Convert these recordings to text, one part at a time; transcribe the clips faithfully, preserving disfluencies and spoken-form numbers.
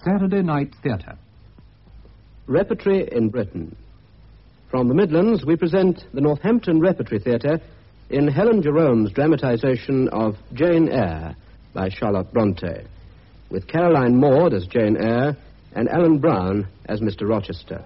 Saturday Night Theatre. Repertory in Britain. From the Midlands, we present the Northampton Repertory Theatre in Helen Jerome's dramatisation of Jane Eyre by Charlotte Bronte, with Caroline Maud as Jane Eyre and Alan Brown as Mister Rochester.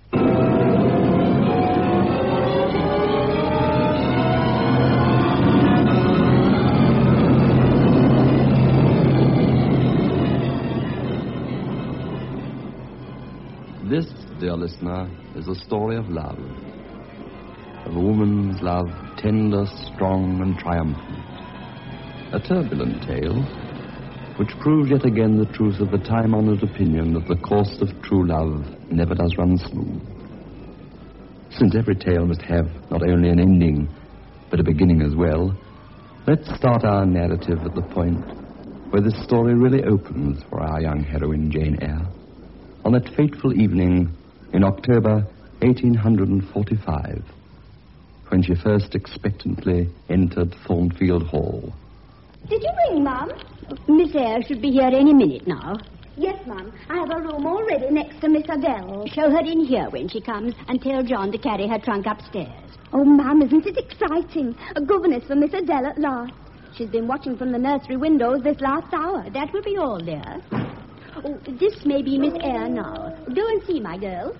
This, dear listener, is a story of love. Of a woman's love, tender, strong, and triumphant. A turbulent tale, which proves yet again the truth of the time-honored opinion that the course of true love never does run smooth. Since every tale must have not only an ending, but a beginning as well, let's start our narrative at the point where this story really opens for our young heroine, Jane Eyre, on that fateful evening in October eighteen forty-five, when she first expectantly entered Thornfield Hall. Did you ring, Mum? Miss Eyre should be here any minute now. Yes, Mum. I have a room all ready next to Miss Adele. Show her in here when she comes and tell John to carry her trunk upstairs. Oh, Mum, isn't it exciting? A governess for Miss Adele at last. She's been watching from the nursery windows this last hour. That will be all, dear. Oh, this may be Miss Eyre now. Go and see, my girl.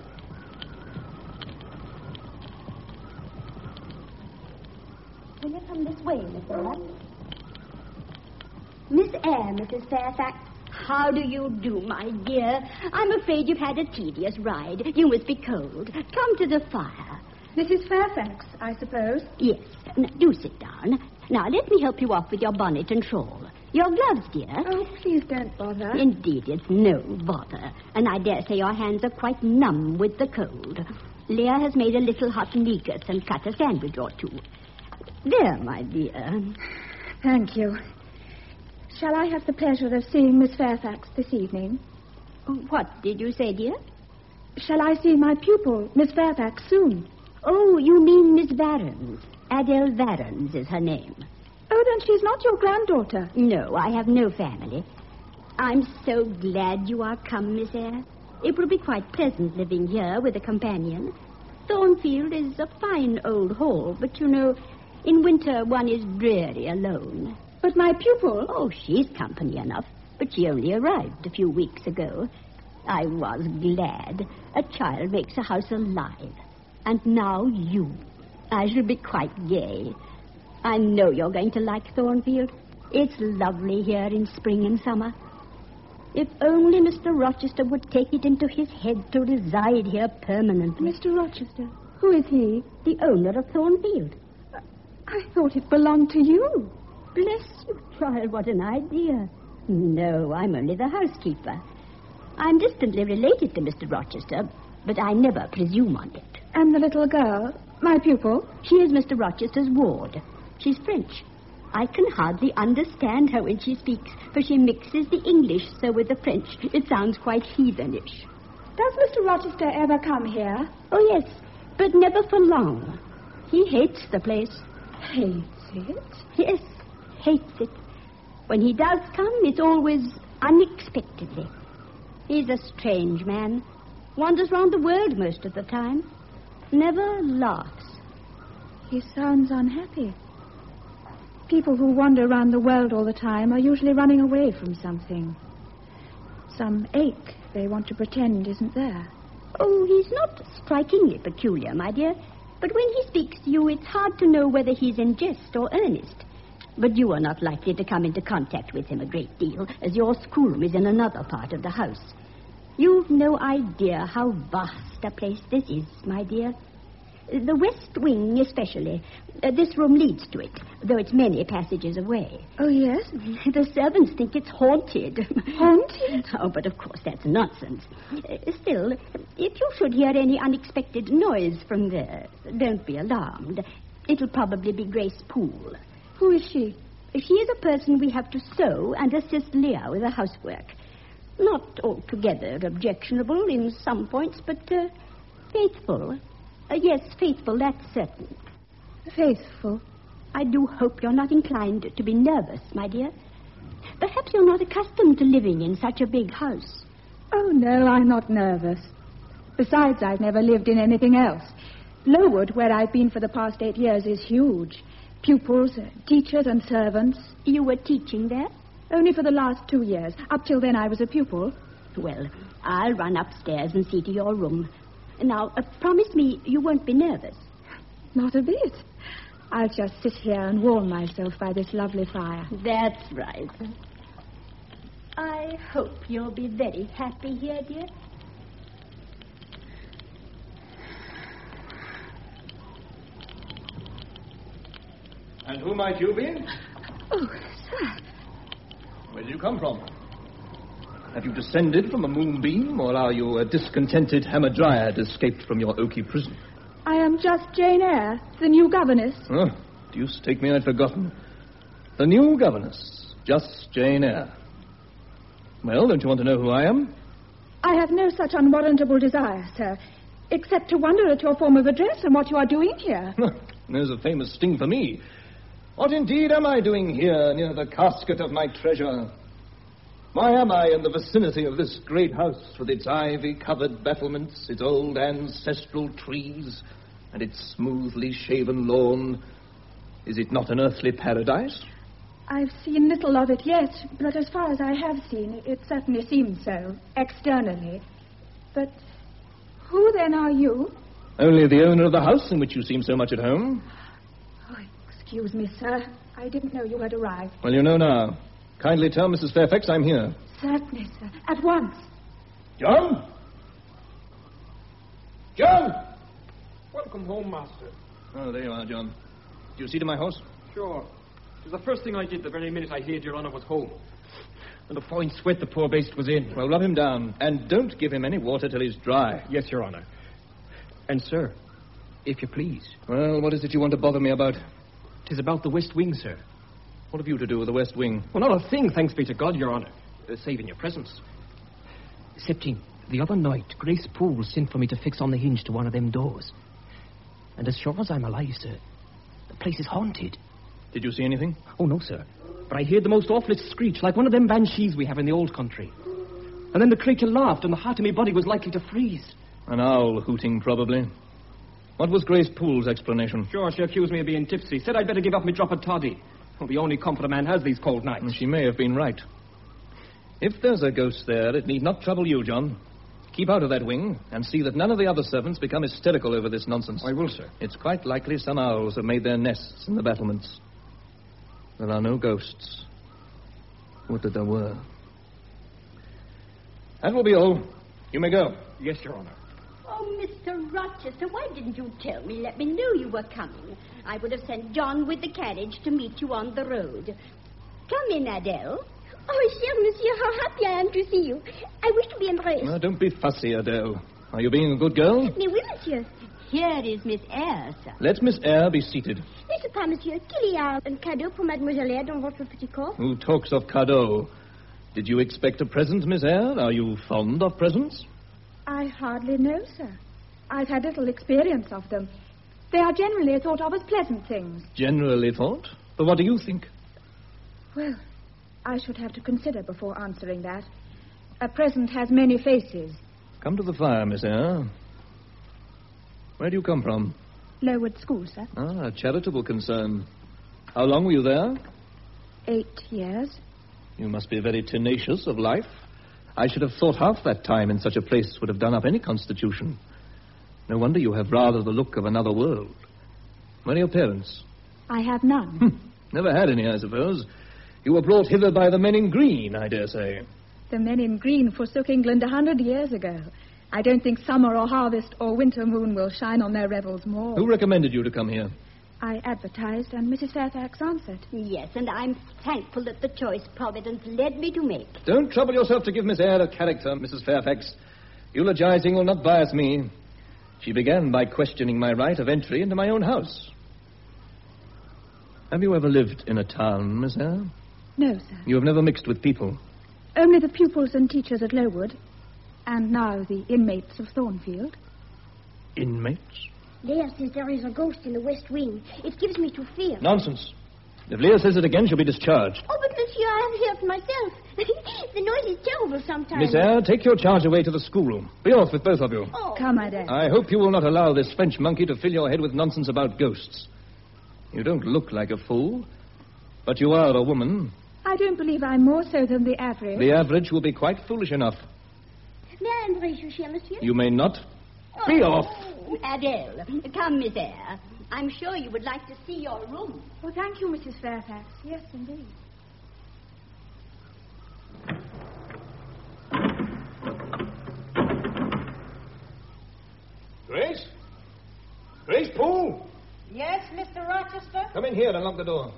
Will you come this way, Miss Eyre? Miss Eyre, Missus Fairfax. How do you do, my dear? I'm afraid you've had a tedious ride. You must be cold. Come to the fire. Missus Fairfax, I suppose? Yes. Now, do sit down. Now, let me help you off with your bonnet and shawl. Your gloves, dear. Oh, please don't bother. Indeed, it's no bother. And I dare say your hands are quite numb with the cold. Leah has made a little hot negus and cut a sandwich or two. There, my dear. Thank you. Shall I have the pleasure of seeing Miss Fairfax this evening? What did you say, dear? Shall I see my pupil, Miss Fairfax, soon? Oh, you mean Miss Varens. Adele Varens is her name. Oh, then she's not your granddaughter. No, I have no family. I'm so glad you are come, Miss Eyre. It will be quite pleasant living here with a companion. Thornfield is a fine old hall, but, you know, in winter one is dreary alone. But my pupil... Oh, she's company enough, but she only arrived a few weeks ago. I was glad. A child makes a house alive. And now you. I shall be quite gay. I know you're going to like Thornfield. It's lovely here in spring and summer. If only Mister Rochester would take it into his head to reside here permanently. Mister Rochester? Who is he? The owner of Thornfield. I thought it belonged to you. Bless you, child, what an idea. No, I'm only the housekeeper. I'm distantly related to Mister Rochester, but I never presume on it. And the little girl, my pupil? She is Mister Rochester's ward. She's French. I can hardly understand her when she speaks, for she mixes the English so with the French. It sounds quite heathenish. Does Mister Rochester ever come here? Oh, yes, but never for long. He hates the place. Hates it? Yes, hates it. When he does come, it's always unexpectedly. He's a strange man. Wanders round the world most of the time. Never laughs. He sounds unhappy. People who wander around the world all the time are usually running away from something. Some ache they want to pretend isn't there. Oh, he's not strikingly peculiar, my dear. But when he speaks to you, it's hard to know whether he's in jest or earnest. But you are not likely to come into contact with him a great deal, as your schoolroom is in another part of the house. You've no idea how vast a place this is, my dear. The west wing especially. Uh, this room leads to it, though it's many passages away. Oh, yes? The servants think it's haunted. Haunted? Oh, but of course that's nonsense. Uh, still, if you should hear any unexpected noise from there, don't be alarmed. It'll probably be Grace Poole. Who is she? She is a person we have to sew and assist Leah with her housework. Not altogether objectionable in some points, but uh, faithful. Uh, yes, faithful, that's certain. Faithful? I do hope you're not inclined to be nervous, my dear. Perhaps you're not accustomed to living in such a big house. Oh, no, I'm not nervous. Besides, I've never lived in anything else. Lowood, where I've been for the past eight years, is huge. Pupils, uh, teachers and servants. You were teaching there? Only for the last two years. Up till then, I was a pupil. Well, I'll run upstairs and see to your room. Now, uh, promise me you won't be nervous. Not a bit. I'll just sit here and warm myself by this lovely fire. That's right. I hope you'll be very happy here, dear. And who might you be? Oh, sir. Where do you come from? Have you descended from a moonbeam, or are you a discontented hamadryad escaped from your oaky prison? I am just Jane Eyre, the new governess. Oh, deuce take me, I'd forgotten. The new governess, just Jane Eyre. Well, don't you want to know who I am? I have no such unwarrantable desire, sir, except to wonder at your form of address and what you are doing here. There's a famous sting for me. What indeed am I doing here near the casket of my treasure? Why am I in the vicinity of this great house with its ivy-covered battlements, its old ancestral trees, and its smoothly shaven lawn? Is it not an earthly paradise? I've seen little of it yet, but as far as I have seen, it certainly seems so, externally. But who then are you? Only the owner of the house in which you seem so much at home. Oh, excuse me, sir. I didn't know you had arrived. Well, you know now. Kindly tell Missus Fairfax I'm here. Certainly, sir. At once. John? John! Welcome home, Master. Oh, there you are, John. Did you see to my horse? Sure. It was the first thing I did the very minute I heard your honour was home. And a fine sweat the poor beast was in. Well, rub him down. And don't give him any water till he's dry. Yes, your honour. And, sir, if you please. Well, what is it you want to bother me about? 'Tis about the West Wing, sir. What have you to do with the West Wing? Well, not a thing, thanks be to God, your honour. Uh, saving your presence. Excepting, the other night, Grace Poole sent for me to fix on the hinge to one of them doors. And as sure as I'm alive, sir, the place is haunted. Did you see anything? Oh, no, sir. But I heard the most awfulest screech, like one of them banshees we have in the old country. And then the creature laughed, and the heart of me body was likely to freeze. An owl hooting, probably. What was Grace Poole's explanation? Sure, she accused me of being tipsy. Said I'd better give up my drop of toddy. Well, the only comfort a man has these cold nights. She may have been right. If there's a ghost there, it need not trouble you, John. Keep out of that wing, and see that none of the other servants become hysterical over this nonsense. I will, sir. It's quite likely some owls have made their nests in the battlements. There are no ghosts. Would that there were. That will be all. You may go. Yes, Your Honor. Oh, Mister Rochester, why didn't you tell me? Let me know you were coming. I would have sent John with the carriage to meet you on the road. Come in, Adele. Oh, cher monsieur, how happy I am to see you. I wish to be embraced. Now, don't be fussy, Adele. Are you being a good girl? Mais oui, monsieur. Here is Miss Eyre, sir. Let Miss Eyre be seated. N'est-ce pas, monsieur, qu'il y a un cadeau pour Mademoiselle Eyre dans votre petit coffre? Who talks of cadeau? Did you expect a present, Miss Eyre? Are you fond of presents? I hardly know, sir. I've had little experience of them. They are generally thought of as pleasant things. Generally thought? But what do you think? Well, I should have to consider before answering that. A present has many faces. Come to the fire, Miss Eyre. Where do you come from? Lowood School, sir. Ah, a charitable concern. How long were you there? Eight years. You must be very tenacious of life. I should have thought half that time in such a place would have done up any constitution. No wonder you have rather the look of another world. Where are your parents? I have none. Never had any, I suppose. You were brought hither by the men in green, I dare say. The men in green forsook England a hundred years ago. I don't think summer or harvest or winter moon will shine on their revels more. Who recommended you to come here? I advertised, and Missus Fairfax answered. Yes, and I'm thankful that the choice Providence led me to make. Don't trouble yourself to give Miss Eyre a character, Missus Fairfax. Eulogizing will not bias me. She began by questioning my right of entry into my own house. Have you ever lived in a town, Miss Eyre? No, sir. You have never mixed with people? Only the pupils and teachers at Lowood, and now the inmates of Thornfield. Inmates? Leah says there is a ghost in the West Wing. It gives me to fear. Nonsense. If Leah says it again, she'll be discharged. Oh, but monsieur, monsieur, I have helped myself. The noise is terrible sometimes. Miss Eyre, take your charge away to the schoolroom. Be off with both of you. Oh. Come, Adele. I hope you will not allow this French monkey to fill your head with nonsense about ghosts. You don't look like a fool, but you are a woman. I don't believe I'm more so than the average. The average will be quite foolish enough. May I embrace you, cher monsieur? You may not. Be off. Adele, come, Miss Eyre. I'm sure you would like to see your room. Oh, thank you, Missus Fairfax. Yes, indeed. Grace? Grace Poole? Yes, Mister Rochester? Come in here and lock the door.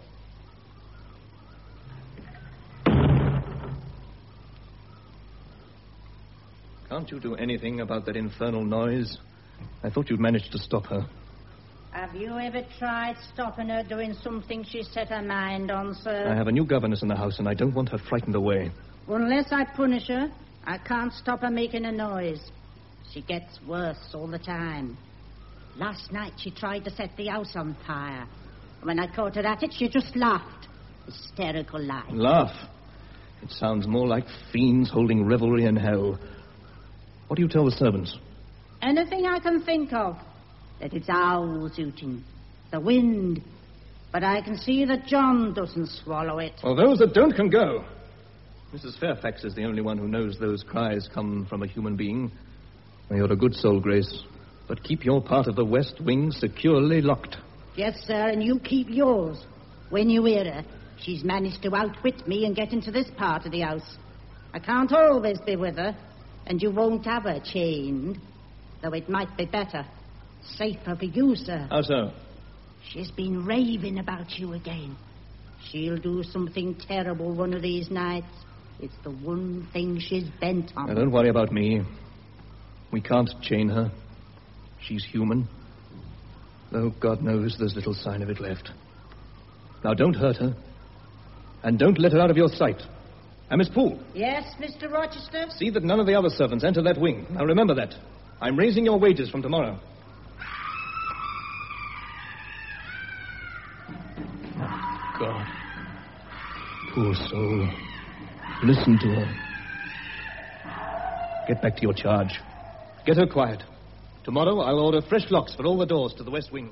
Can't you do anything about that infernal noise? I thought you'd managed to stop her. Have you ever tried stopping her doing something she set her mind on, sir? I have a new governess in the house, and I don't want her frightened away. Unless I punish her, I can't stop her making a noise. She gets worse all the time. Last night she tried to set the house on fire. When I caught her at it, she just laughed. Hysterical laugh. Laugh? It sounds more like fiends holding revelry in hell. What do you tell the servants? Anything I can think of. That it's owls hooting. The wind. But I can see that John doesn't swallow it. Well, those that don't can go. Missus Fairfax is the only one who knows those cries come from a human being. Well, you're a good soul, Grace. But keep your part of the west wing securely locked. Yes, sir, and you keep yours. When you hear her, she's managed to outwit me and get into this part of the house. I can't always be with her, and you won't have her chained. Though it might be better. Safer for you, sir. How so? She's been raving about you again. She'll do something terrible one of these nights. It's the one thing she's bent on. Now, don't worry about me. We can't chain her. She's human. Though God knows there's little sign of it left. Now, don't hurt her. And don't let her out of your sight. And Miss Poole. Yes, Mister Rochester? See that none of the other servants enter that wing. Now, remember that. I'm raising your wages from tomorrow. God. Poor soul. Listen to her. Get back to your charge. Get her quiet. Tomorrow I'll order fresh locks for all the doors to the west wing.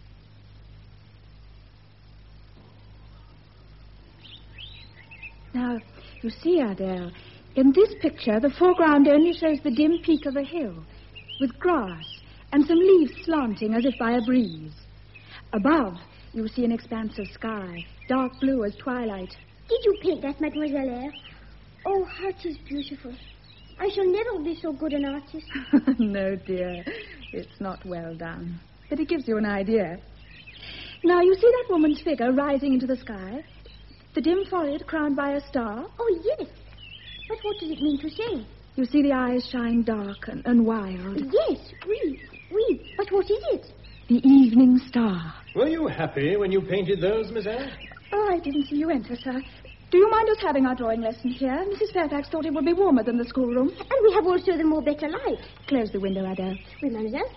Now, you see, Adele, in this picture, the foreground only shows the dim peak of a hill, with grass and some leaves slanting as if by a breeze. Above, you see an expanse of sky, dark blue as twilight. Did you paint that, Mademoiselle Eyre? Oh, how it is beautiful. I shall never be so good an artist. No, dear. It's not well done. But it gives you an idea. Now, you see that woman's figure rising into the sky? The dim forehead crowned by a star? Oh, yes. But what does it mean to say? You see the eyes shine dark and, and wild. Yes, oui, oui. But what is it? The evening star. Were you happy when you painted those, Miss Eyre? Oh, I didn't see you enter, sir. Do you mind us having our drawing lesson here? Missus Fairfax thought it would be warmer than the schoolroom. And we have also the more better light. Close the window, Adele. Oui, mademoiselle.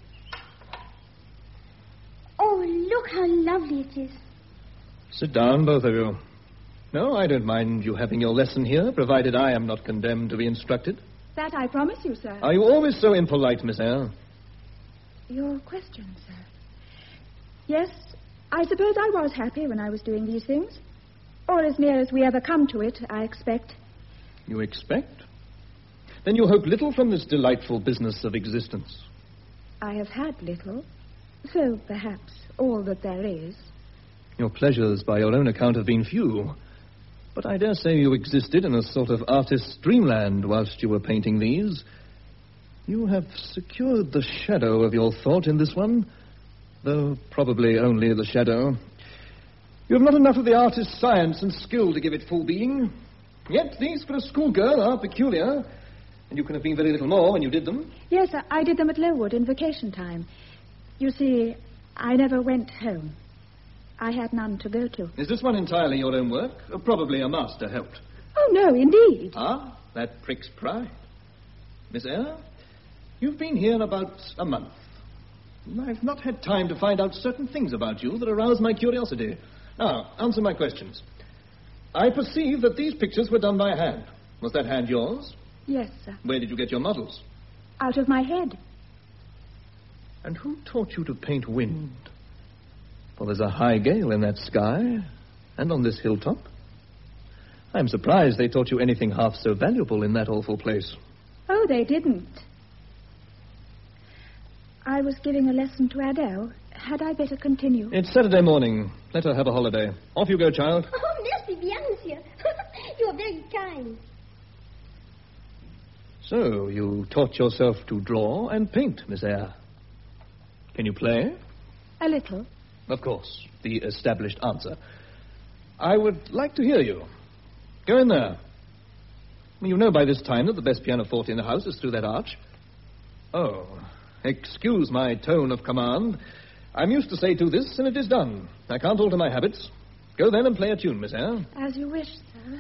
Oh, look how lovely it is. Sit down, both of you. No, I don't mind you having your lesson here, provided I am not condemned to be instructed. That I promise you, sir. Are you always so impolite, Miss Eyre? Your question, sir. Yes, I suppose I was happy when I was doing these things. Or as near as we ever come to it, I expect. You expect? Then you hope little from this delightful business of existence. I have had little. So, perhaps, all that there is. Your pleasures, by your own account, have been few. But I dare say you existed in a sort of artist's dreamland whilst you were painting these. You have secured the shadow of your thought in this one, though probably only the shadow. You have not enough of the artist's science and skill to give it full being. Yet these, for a schoolgirl, are peculiar. And you can have been very little more when you did them. Yes, I did them at Lowood in vacation time. You see, I never went home. I had none to go to. Is this one entirely your own work? Or probably a master helped? Oh, no, indeed. Ah, that pricks pride. Miss Eyre, you've been here about a month. I've not had time to find out certain things about you that arouse my curiosity. Now, answer my questions. I perceive that these pictures were done by hand. Was that hand yours? Yes, sir. Where did you get your models? Out of my head. And who taught you to paint wind? For there's a high gale in that sky, and on this hilltop. I'm surprised they taught you anything half so valuable in that awful place. Oh, they didn't. I was giving a lesson to Adele. Had I better continue? It's Saturday morning. Let her have a holiday. Off you go, child. Oh, merci bien, monsieur. You are very kind. So, you taught yourself to draw and paint, Miss Eyre. Can you play? A little. Of course, the established answer. I would like to hear you. Go in there. You know by this time that the best pianoforte in the house is through that arch. Oh, excuse my tone of command. I'm used to say do this, and it is done. I can't alter my habits. Go then and play a tune, Miss Eyre. As you wish, sir.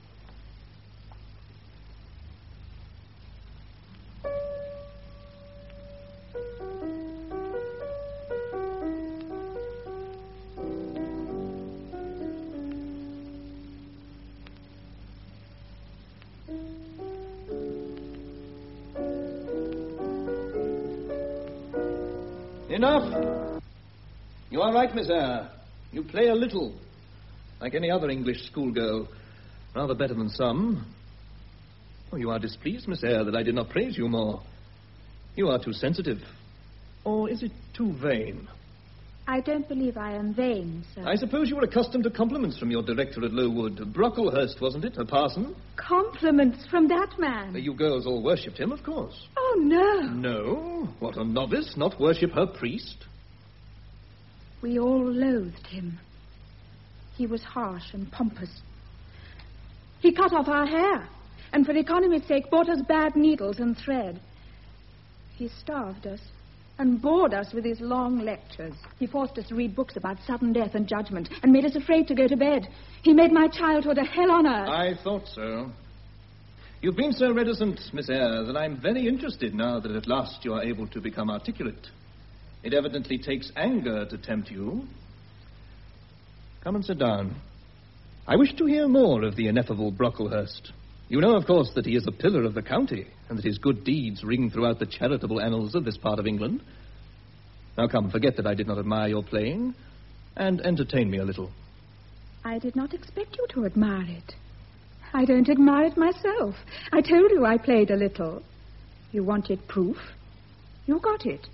Enough. You are right, Miss Eyre. You play a little, like any other English schoolgirl. Rather better than some. Oh, you are displeased, Miss Eyre, that I did not praise you more. You are too sensitive. Or is it too vain? I don't believe I am vain, sir. I suppose you were accustomed to compliments from your director at Lowood. Brocklehurst, wasn't it? A parson? Compliments from that man? You girls all worshipped him, of course. Oh, no. No? What, a novice not worship her priest? We all loathed him. He was harsh and pompous. He cut off our hair, and for economy's sake bought us bad needles and thread. He starved us and bored us with his long lectures. He forced us to read books about sudden death and judgment and made us afraid to go to bed. He made my childhood a hell on earth. I thought so. You've been so reticent, Miss Eyre, that I'm very interested now that at last you are able to become articulate. It evidently takes anger to tempt you. Come and sit down. I wish to hear more of the ineffable Brocklehurst. You know, of course, that he is a pillar of the county, and that his good deeds ring throughout the charitable annals of this part of England. Now come, forget that I did not admire your playing, and entertain me a little. I did not expect you to admire it. I don't admire it myself. I told you I played a little. You wanted proof. You got it.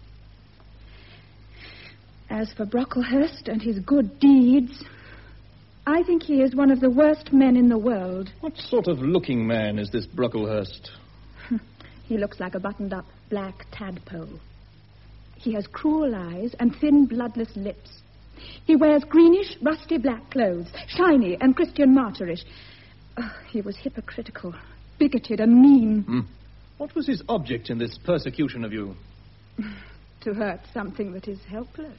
As for Brocklehurst and his good deeds, I think he is one of the worst men in the world. What sort of looking man is this Brocklehurst? He looks like a buttoned-up black tadpole. He has cruel eyes and thin, bloodless lips. He wears greenish, rusty black clothes, shiny and Christian martyrish. Oh, he was hypocritical, bigoted and mean. Hmm. What was his object in this persecution of you? To hurt something that is helpless.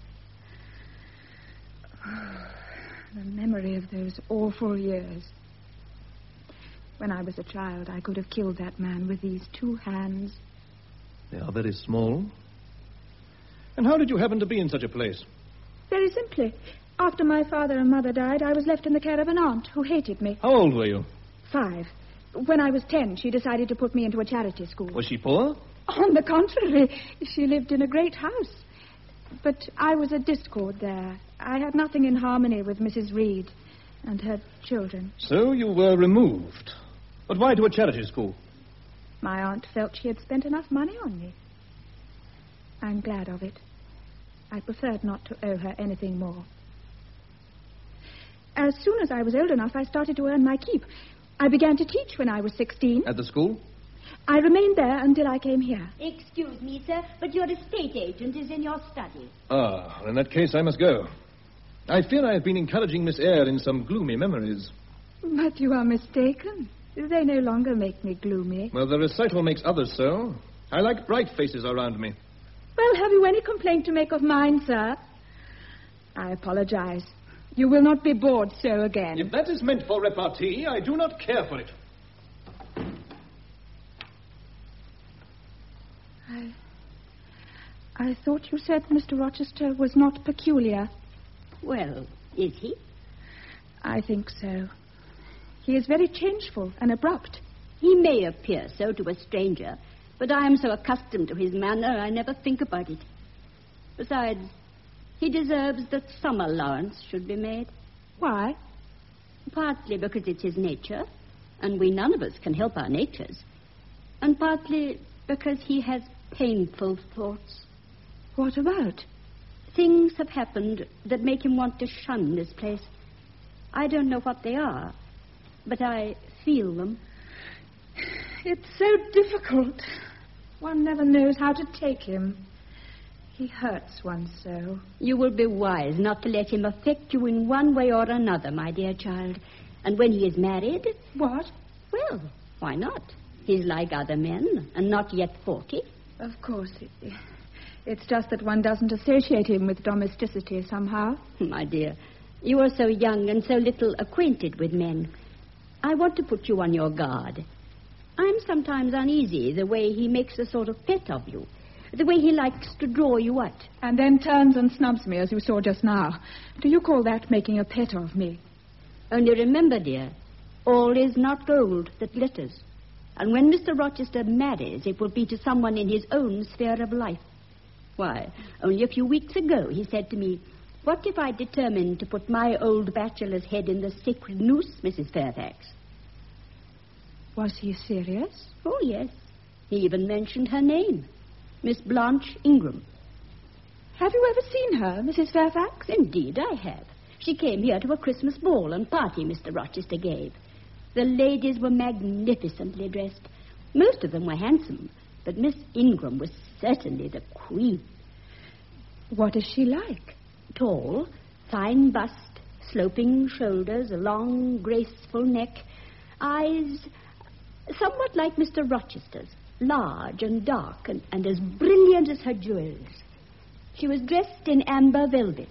Oh, the memory of those awful years. When I was a child, I could have killed that man with these two hands. They are very small. And how did you happen to be in such a place? Very simply. After my father and mother died, I was left in the care of an aunt who hated me. How old were you? Five. When I was ten, she decided to put me into a charity school. Was she poor? On the contrary, she lived in a great house. But I was a discord there. I had nothing in harmony with Missus Reed and her children. So you were removed. But why to a charity school? My aunt felt she had spent enough money on me. I'm glad of it. I preferred not to owe her anything more. As soon as I was old enough, I started to earn my keep. I began to teach when I was sixteen. At the school? I remained there until I came here. Excuse me, sir, but your estate agent is in your study. Ah, in that case I must go. I fear I have been encouraging Miss Eyre in some gloomy memories. But you are mistaken. They no longer make me gloomy. Well, the recital makes others so. I like bright faces around me. Well, have you any complaint to make of mine, sir? I apologize. You will not be bored so again. If that is meant for repartee, I do not care for it. I... I thought you said Mister Rochester was not peculiar. Well, is he? I think so. He is very changeful and abrupt. He may appear so to a stranger, but I am so accustomed to his manner, I never think about it. Besides, he deserves that some allowance should be made. Why? Partly because it's his nature, and we none of us can help our natures. And partly because he has painful thoughts. What about? Things have happened that make him want to shun this place. I don't know what they are, but I feel them. It's so difficult. One never knows how to take him. He hurts one so. You will be wise not to let him affect you in one way or another, my dear child. And when he is married... What? Well, why not? He's like other men, and not yet forty. Of course. It, it's just that one doesn't associate him with domesticity somehow. My dear, you are so young and so little acquainted with men. I want to put you on your guard. I'm sometimes uneasy the way he makes a sort of pet of you. The way he likes to draw you out. And then turns and snubs me, as you saw just now. Do you call that making a pet of me? Only remember, dear, all is not gold that glitters. And when Mister Rochester marries, it will be to someone in his own sphere of life. Why, only a few weeks ago he said to me, "What if I determined to put my old bachelor's head in the sacred noose, Missus Fairfax?" Was he serious? Oh, yes. He even mentioned her name, Miss Blanche Ingram. Have you ever seen her, Missus Fairfax? Indeed, I have. She came here to a Christmas ball and party Mister Rochester gave. The ladies were magnificently dressed. Most of them were handsome, but Miss Ingram was certainly the queen. What is she like? Tall, fine bust, sloping shoulders, a long, graceful neck, eyes somewhat like Mister Rochester's, large and dark and, and as brilliant as her jewels. She was dressed in amber velvet.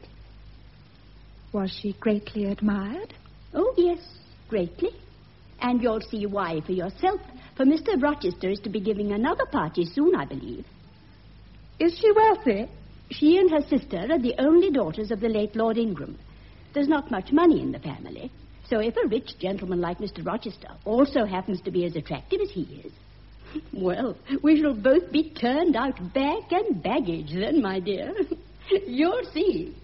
Was she greatly admired? Oh, yes, greatly. And you'll see why for yourself, for Mister Rochester is to be giving another party soon, I believe. Is she wealthy? She and her sister are the only daughters of the late Lord Ingram. There's not much money in the family, so if a rich gentleman like Mister Rochester also happens to be as attractive as he is, well, we shall both be turned out back and baggage then, my dear. You'll see.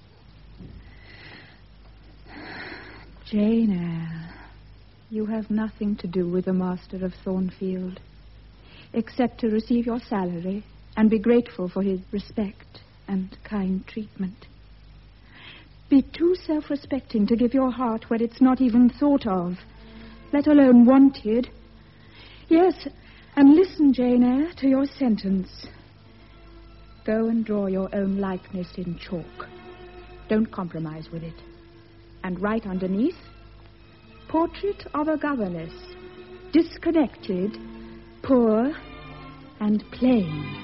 Jane Eyre, you have nothing to do with the master of Thornfield, except to receive your salary and be grateful for his respect and kind treatment. Be too self-respecting to give your heart where it's not even thought of, let alone wanted. Yes, and listen, Jane Eyre, to your sentence. Go and draw your own likeness in chalk. Don't compromise with it. And write underneath, portrait of a governess, disconnected, poor, and plain.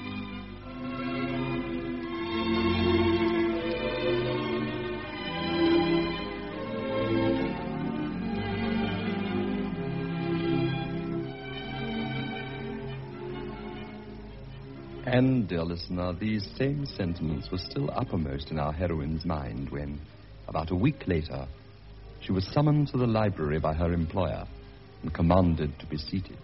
And, dear listener, these same sentiments were still uppermost in our heroine's mind when, about a week later, she was summoned to the library by her employer and commanded to be seated.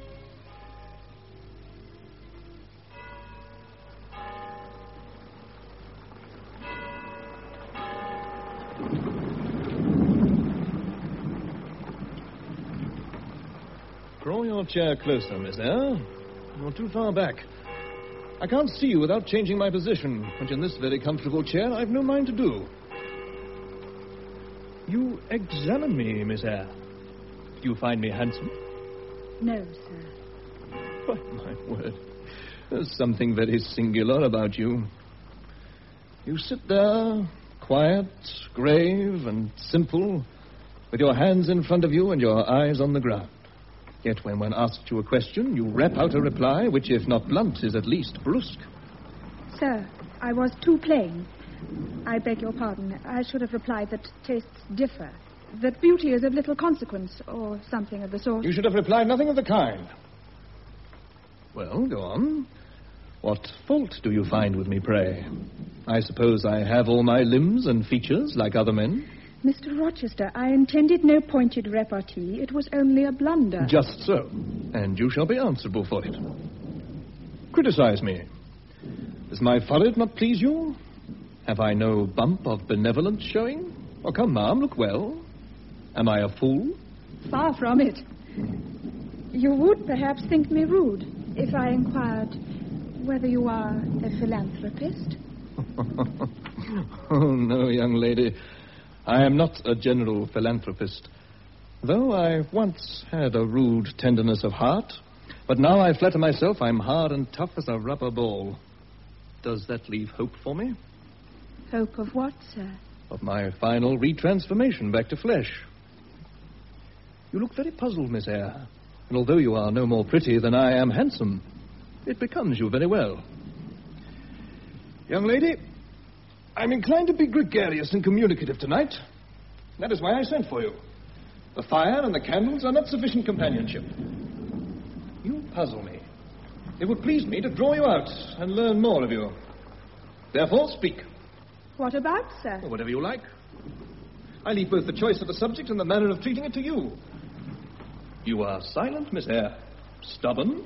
Draw your chair closer, Miss Eyre. You're too far back. I can't see you without changing my position, which in this very comfortable chair I've no mind to do. You examine me, Miss Eyre. Do you find me handsome? No, sir. By my word, there's something very singular about you. You sit there, quiet, grave, and simple, with your hands in front of you and your eyes on the ground. Yet when one asks you a question, you rap out a reply which, if not blunt, is at least brusque. Sir, I was too plain. I beg your pardon. I should have replied that tastes differ, that beauty is of little consequence, or something of the sort. You should have replied nothing of the kind. Well, go on. What fault do you find with me, pray? I suppose I have all my limbs and features like other men. Mister Rochester, I intended no pointed repartee. It was only a blunder. Just so. And you shall be answerable for it. Criticize me. Does my forehead not please you? Have I no bump of benevolence showing? Oh, come, ma'am, look well. Am I a fool? Far from it. You would perhaps think me rude if I inquired whether you are a philanthropist. Oh, no, young lady. I am not a general philanthropist, though I once had a rude tenderness of heart. But now I flatter myself I'm hard and tough as a rubber ball. Does that leave hope for me? Hope of what, sir? Of my final retransformation back to flesh. You look very puzzled, Miss Eyre, and although you are no more pretty than I am handsome, it becomes you very well. Young lady, I'm inclined to be gregarious and communicative tonight. That is why I sent for you. The fire and the candles are not sufficient companionship. You puzzle me. It would please me to draw you out and learn more of you. Therefore, speak. What about, sir? Or whatever you like. I leave both the choice of the subject and the manner of treating it to you. You are silent, Miss Eyre, stubborn,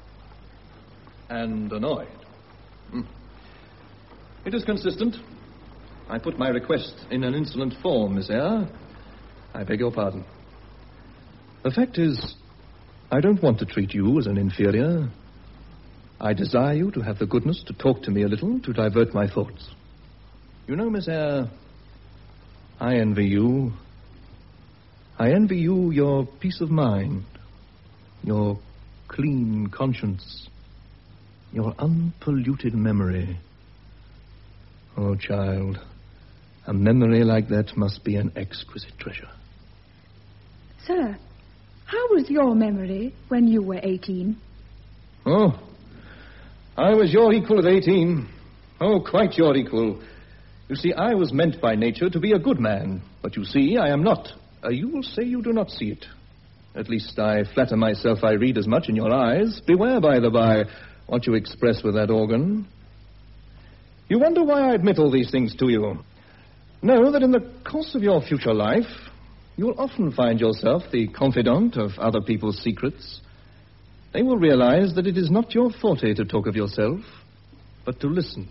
and annoyed. Hmm. It is consistent. I put my request in an insolent form, Miss Eyre. I beg your pardon. The fact is, I don't want to treat you as an inferior. I desire you to have the goodness to talk to me a little to divert my thoughts. You know, Miss Eyre, I envy you. I envy you your peace of mind, your clean conscience, your unpolluted memory. Oh, child, a memory like that must be an exquisite treasure. Sir, how was your memory when you were eighteen? Oh, I was your equal at eighteen. Oh, quite your equal. You see, I was meant by nature to be a good man, but you see, I am not. Uh, you will say you do not see it. At least I flatter myself I read as much in your eyes. Beware, by the by, what you express with that organ. You wonder why I admit all these things to you. Know that in the course of your future life, you will often find yourself the confidant of other people's secrets. They will realize that it is not your forte to talk of yourself, but to listen.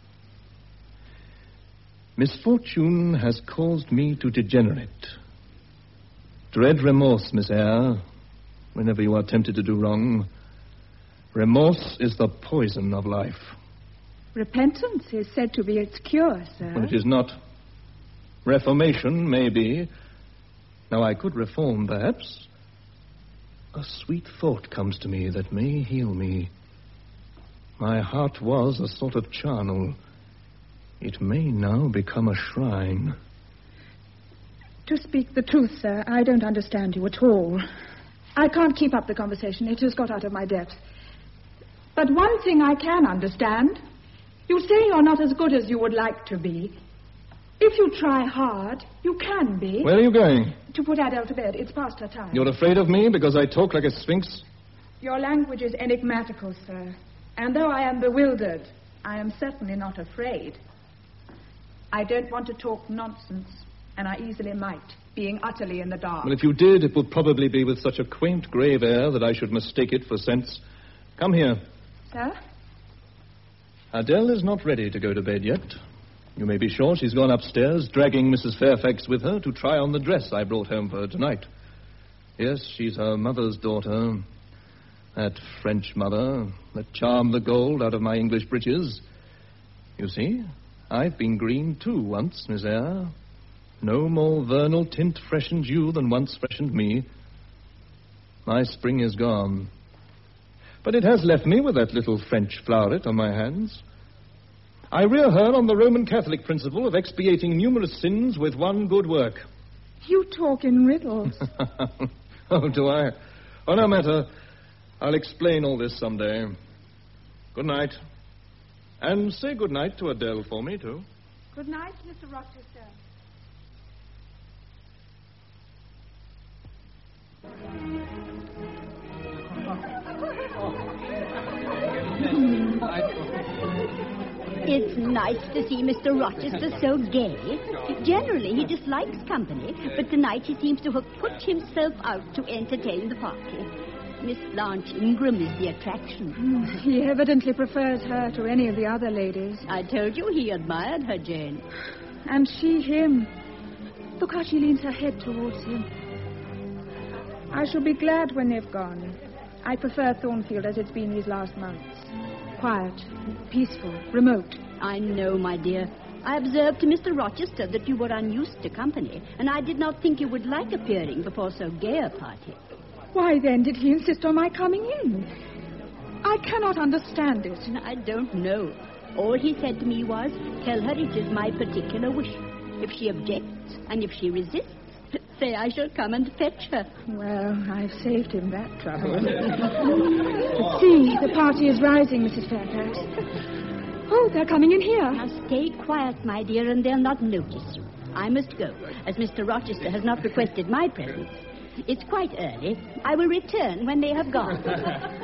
Misfortune has caused me to degenerate. Dread remorse, Miss Eyre, whenever you are tempted to do wrong. Remorse is the poison of life. Repentance is said to be its cure, sir. Well, it is not. Reformation may be. Now, I could reform, perhaps. A sweet thought comes to me that may heal me. My heart was a sort of charnel. It may now become a shrine. To speak the truth, sir, I don't understand you at all. I can't keep up the conversation. It has got out of my depth. But one thing I can understand. You say you're not as good as you would like to be. If you try hard, you can be. Where are you going? To put Adele to bed. It's past her time. You're afraid of me because I talk like a sphinx? Your language is enigmatical, sir. And though I am bewildered, I am certainly not afraid. I don't want to talk nonsense, and I easily might, being utterly in the dark. Well, if you did, it would probably be with such a quaint, grave air that I should mistake it for sense. Come here. Sir? Adele is not ready to go to bed yet. You may be sure she's gone upstairs, dragging Missus Fairfax with her to try on the dress I brought home for her tonight. Yes, she's her mother's daughter. That French mother that charmed the gold out of my English breeches. You see, I've been green too once, Miss Eyre. No more vernal tint freshened you than once freshened me. My spring is gone. But it has left me with that little French floweret on my hands. I rear her on the Roman Catholic principle of expiating numerous sins with one good work. You talk in riddles. Oh, do I? Oh, no matter. I'll explain all this someday. Good night. And say good night to Adele for me, too. Good night, Mister Rochester. It's nice to see Mister Rochester so gay. Generally, he dislikes company, but tonight he seems to have put himself out to entertain the party. Miss Blanche Ingram is the attraction. He evidently prefers her to any of the other ladies. I told you he admired her, Jane. And she him. Look how she leans her head towards him. I shall be glad when they've gone. I prefer Thornfield as it's been these last months. Quiet, peaceful, remote. I know, my dear. I observed to Mister Rochester that you were unused to company, and I did not think you would like appearing before so gay a party. Why, then, did he insist on my coming in? I cannot understand it. I don't know. All he said to me was, tell her it is my particular wish. If she objects, and if she resists, say I shall come and fetch her. Well, I've saved him that trouble. See, the party is rising, Missus Fairfax. Oh, they're coming in here. Now stay quiet, my dear, and they'll not notice you. I must go, as Mister Rochester has not requested my presence. It's quite early. I will return when they have gone. So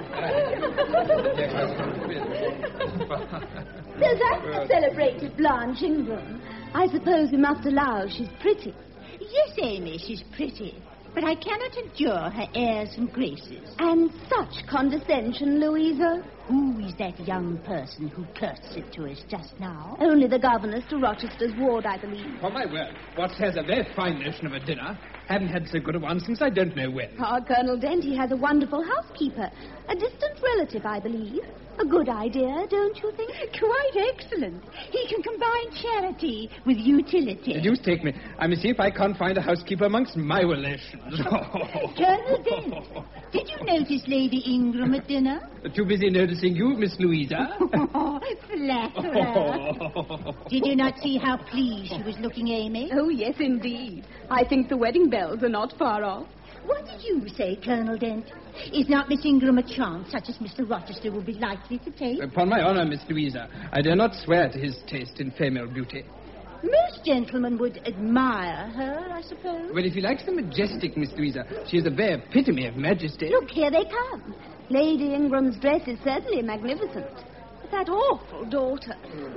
that's the celebrated Blanche Ingram. I suppose we must allow she's pretty. Yes, Amy, she's pretty. But I cannot endure her airs and graces. And such condescension, Louisa. Who is that young person who cursed it to us just now? Only the governess to Rochester's ward, I believe. For my word, Watts has a very fine notion of a dinner. Haven't had so good a one since I don't know when. Our Colonel Dent, he has a wonderful housekeeper. A distant relative, I believe. A good idea, don't you think? Quite excellent. He can combine charity with utility. The deuce take me. I must see if I can't find a housekeeper amongst my relations. Colonel Dent, did you notice Lady Ingram at dinner? Too busy noticing you, Miss Louisa. Oh, flatterer. Did you not see how pleased she was looking, Amy? Oh, yes, indeed. I think the wedding bells are not far off. What did you say, Colonel Dent? Is not Miss Ingram a chance such as Mister Rochester will be likely to take? Upon my honor, Miss Louisa, I dare not swear to his taste in female beauty. Most gentlemen would admire her, I suppose. But if he likes the majestic, Miss Louisa, she is the very epitome of majesty. Look, here they come. Lady Ingram's dress is certainly magnificent. But that awful daughter.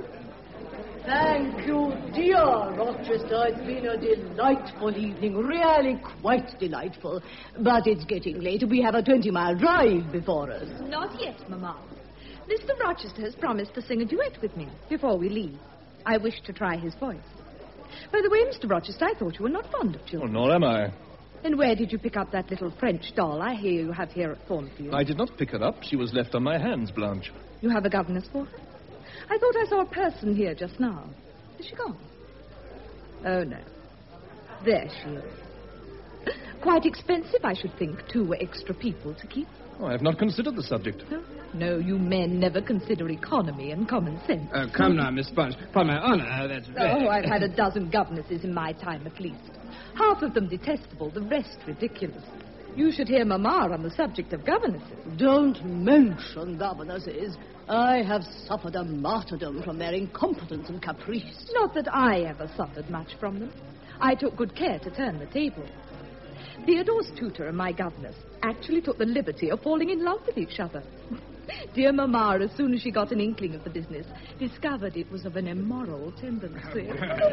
Thank you, dear Rochester. It's been a delightful evening, really quite delightful. But it's getting late. We have a twenty-mile drive before us. Not yet, Mamma. Mister Rochester has promised to sing a duet with me before we leave. I wish to try his voice. By the way, Mister Rochester, I thought you were not fond of children. Oh, nor am I. And where did you pick up that little French doll I hear you have here at Thornfield? I did not pick her up. She was left on my hands, Blanche. You have a governess for her? I thought I saw a person here just now. Is she gone? Oh, no. There she is. Quite expensive, I should think, two extra people to keep. Oh, I have not considered the subject. No, no, you men never consider economy and common sense. Uh, come now, Miss Bunch. Upon my honor, that's very... Oh, I've had a dozen governesses in my time at least. Half of them detestable, the rest ridiculous. You should hear Mamma on the subject of governesses. Don't mention governesses. I have suffered a martyrdom from their incompetence and caprice. Not that I ever suffered much from them. I took good care to turn the table. Theodore's tutor and my governess actually took the liberty of falling in love with each other. Dear Mamma, as soon as she got an inkling of the business, discovered it was of an immoral tendency.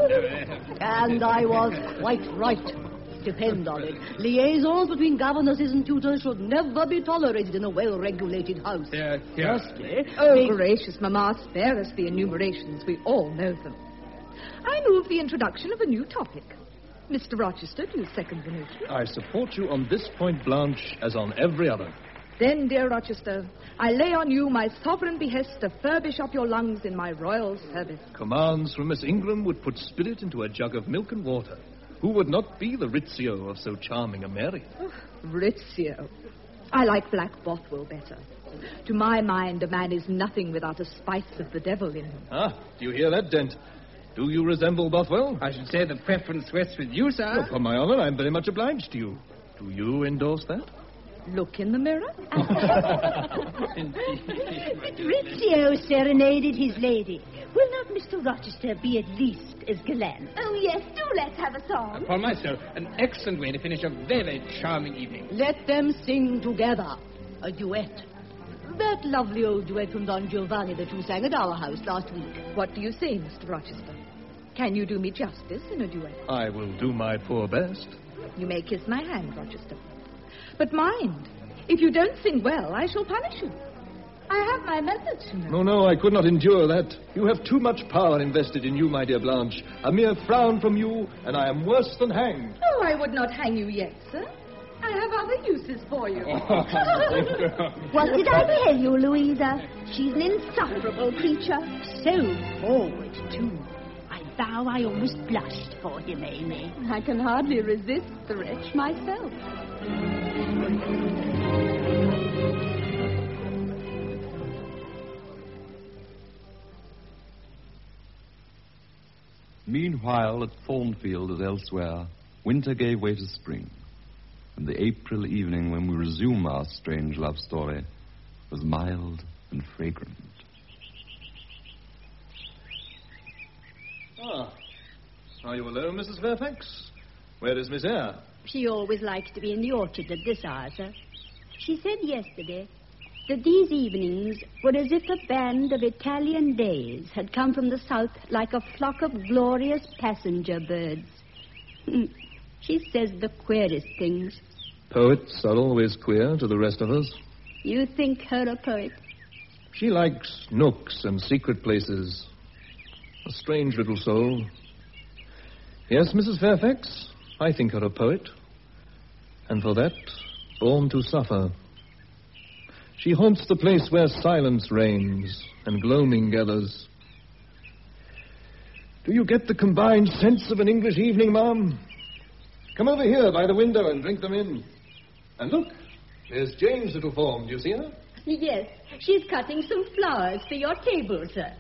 And I was quite right. Depend on it. Liaisons between governesses and tutors should never be tolerated in a well-regulated house. Yeah, yeah. Firstly, Oh, they- gracious, Mamma, spare us the enumerations. We all know them. I move the introduction of a new topic. Mister Rochester, do you second the motion? I support you on this point, Blanche, as on every other. Then, dear Rochester, I lay on you my sovereign behest to furbish up your lungs in my royal service. Commands from Miss Ingram would put spirit into a jug of milk and water. Who would not be the Rizzio of so charming a Mary? Oh, Rizzio. I like Black Bothwell better. To my mind, a man is nothing without a spice of the devil in him. Ah, do you hear that, Dent? Do you resemble Bothwell? I should say the preference rests with you, sir. Upon my honor, I'm very much obliged to you. Do you endorse that? Look in the mirror. Rizzio serenaded his lady. Will not Mister Rochester be at least as gallant? Oh, yes, do let's have a song. Upon myself, an excellent way to finish a very charming evening. let them sing together. A duet. that lovely old duet from Don Giovanni that you sang at our house last week. What do you say, Mister Rochester? Can you do me justice in a duet? I will do my poor best. You may kiss my hand, Rochester. But mind, if you don't sing well, I shall punish you. I have my methods, you know. No, no, I could not endure that. You have too much power invested in you, my dear Blanche. A mere frown from you, and I am worse than hanged. Oh, I would not hang you yet, sir. I have other uses for you. What did I tell you, Louisa? She's an insufferable creature. So forward, too. I vow I almost blushed for him, Amy. I can hardly resist the wretch myself. Meanwhile, at Thornfield as elsewhere, winter gave way to spring, and the April evening when we resume our strange love story was mild and fragrant. Ah, are you alone, Missus Fairfax? Where is Miss Eyre? She always likes to be in the orchard at this hour, sir. She said yesterday that these evenings were as if a band of Italian days had come from the south like a flock of glorious passenger birds. She says the queerest things. Poets are always queer to the rest of us. You think her a poet? She likes nooks and secret places. A strange little soul. Yes, Missus Fairfax, I think her a poet. And for that, born to suffer. She haunts the place where silence reigns and gloaming gathers. Do you get the combined sense of an English evening, ma'am? Come over here by the window and drink them in. And look, there's Jane's little form. Do you see her? Yes, she's cutting some flowers for your table, sir.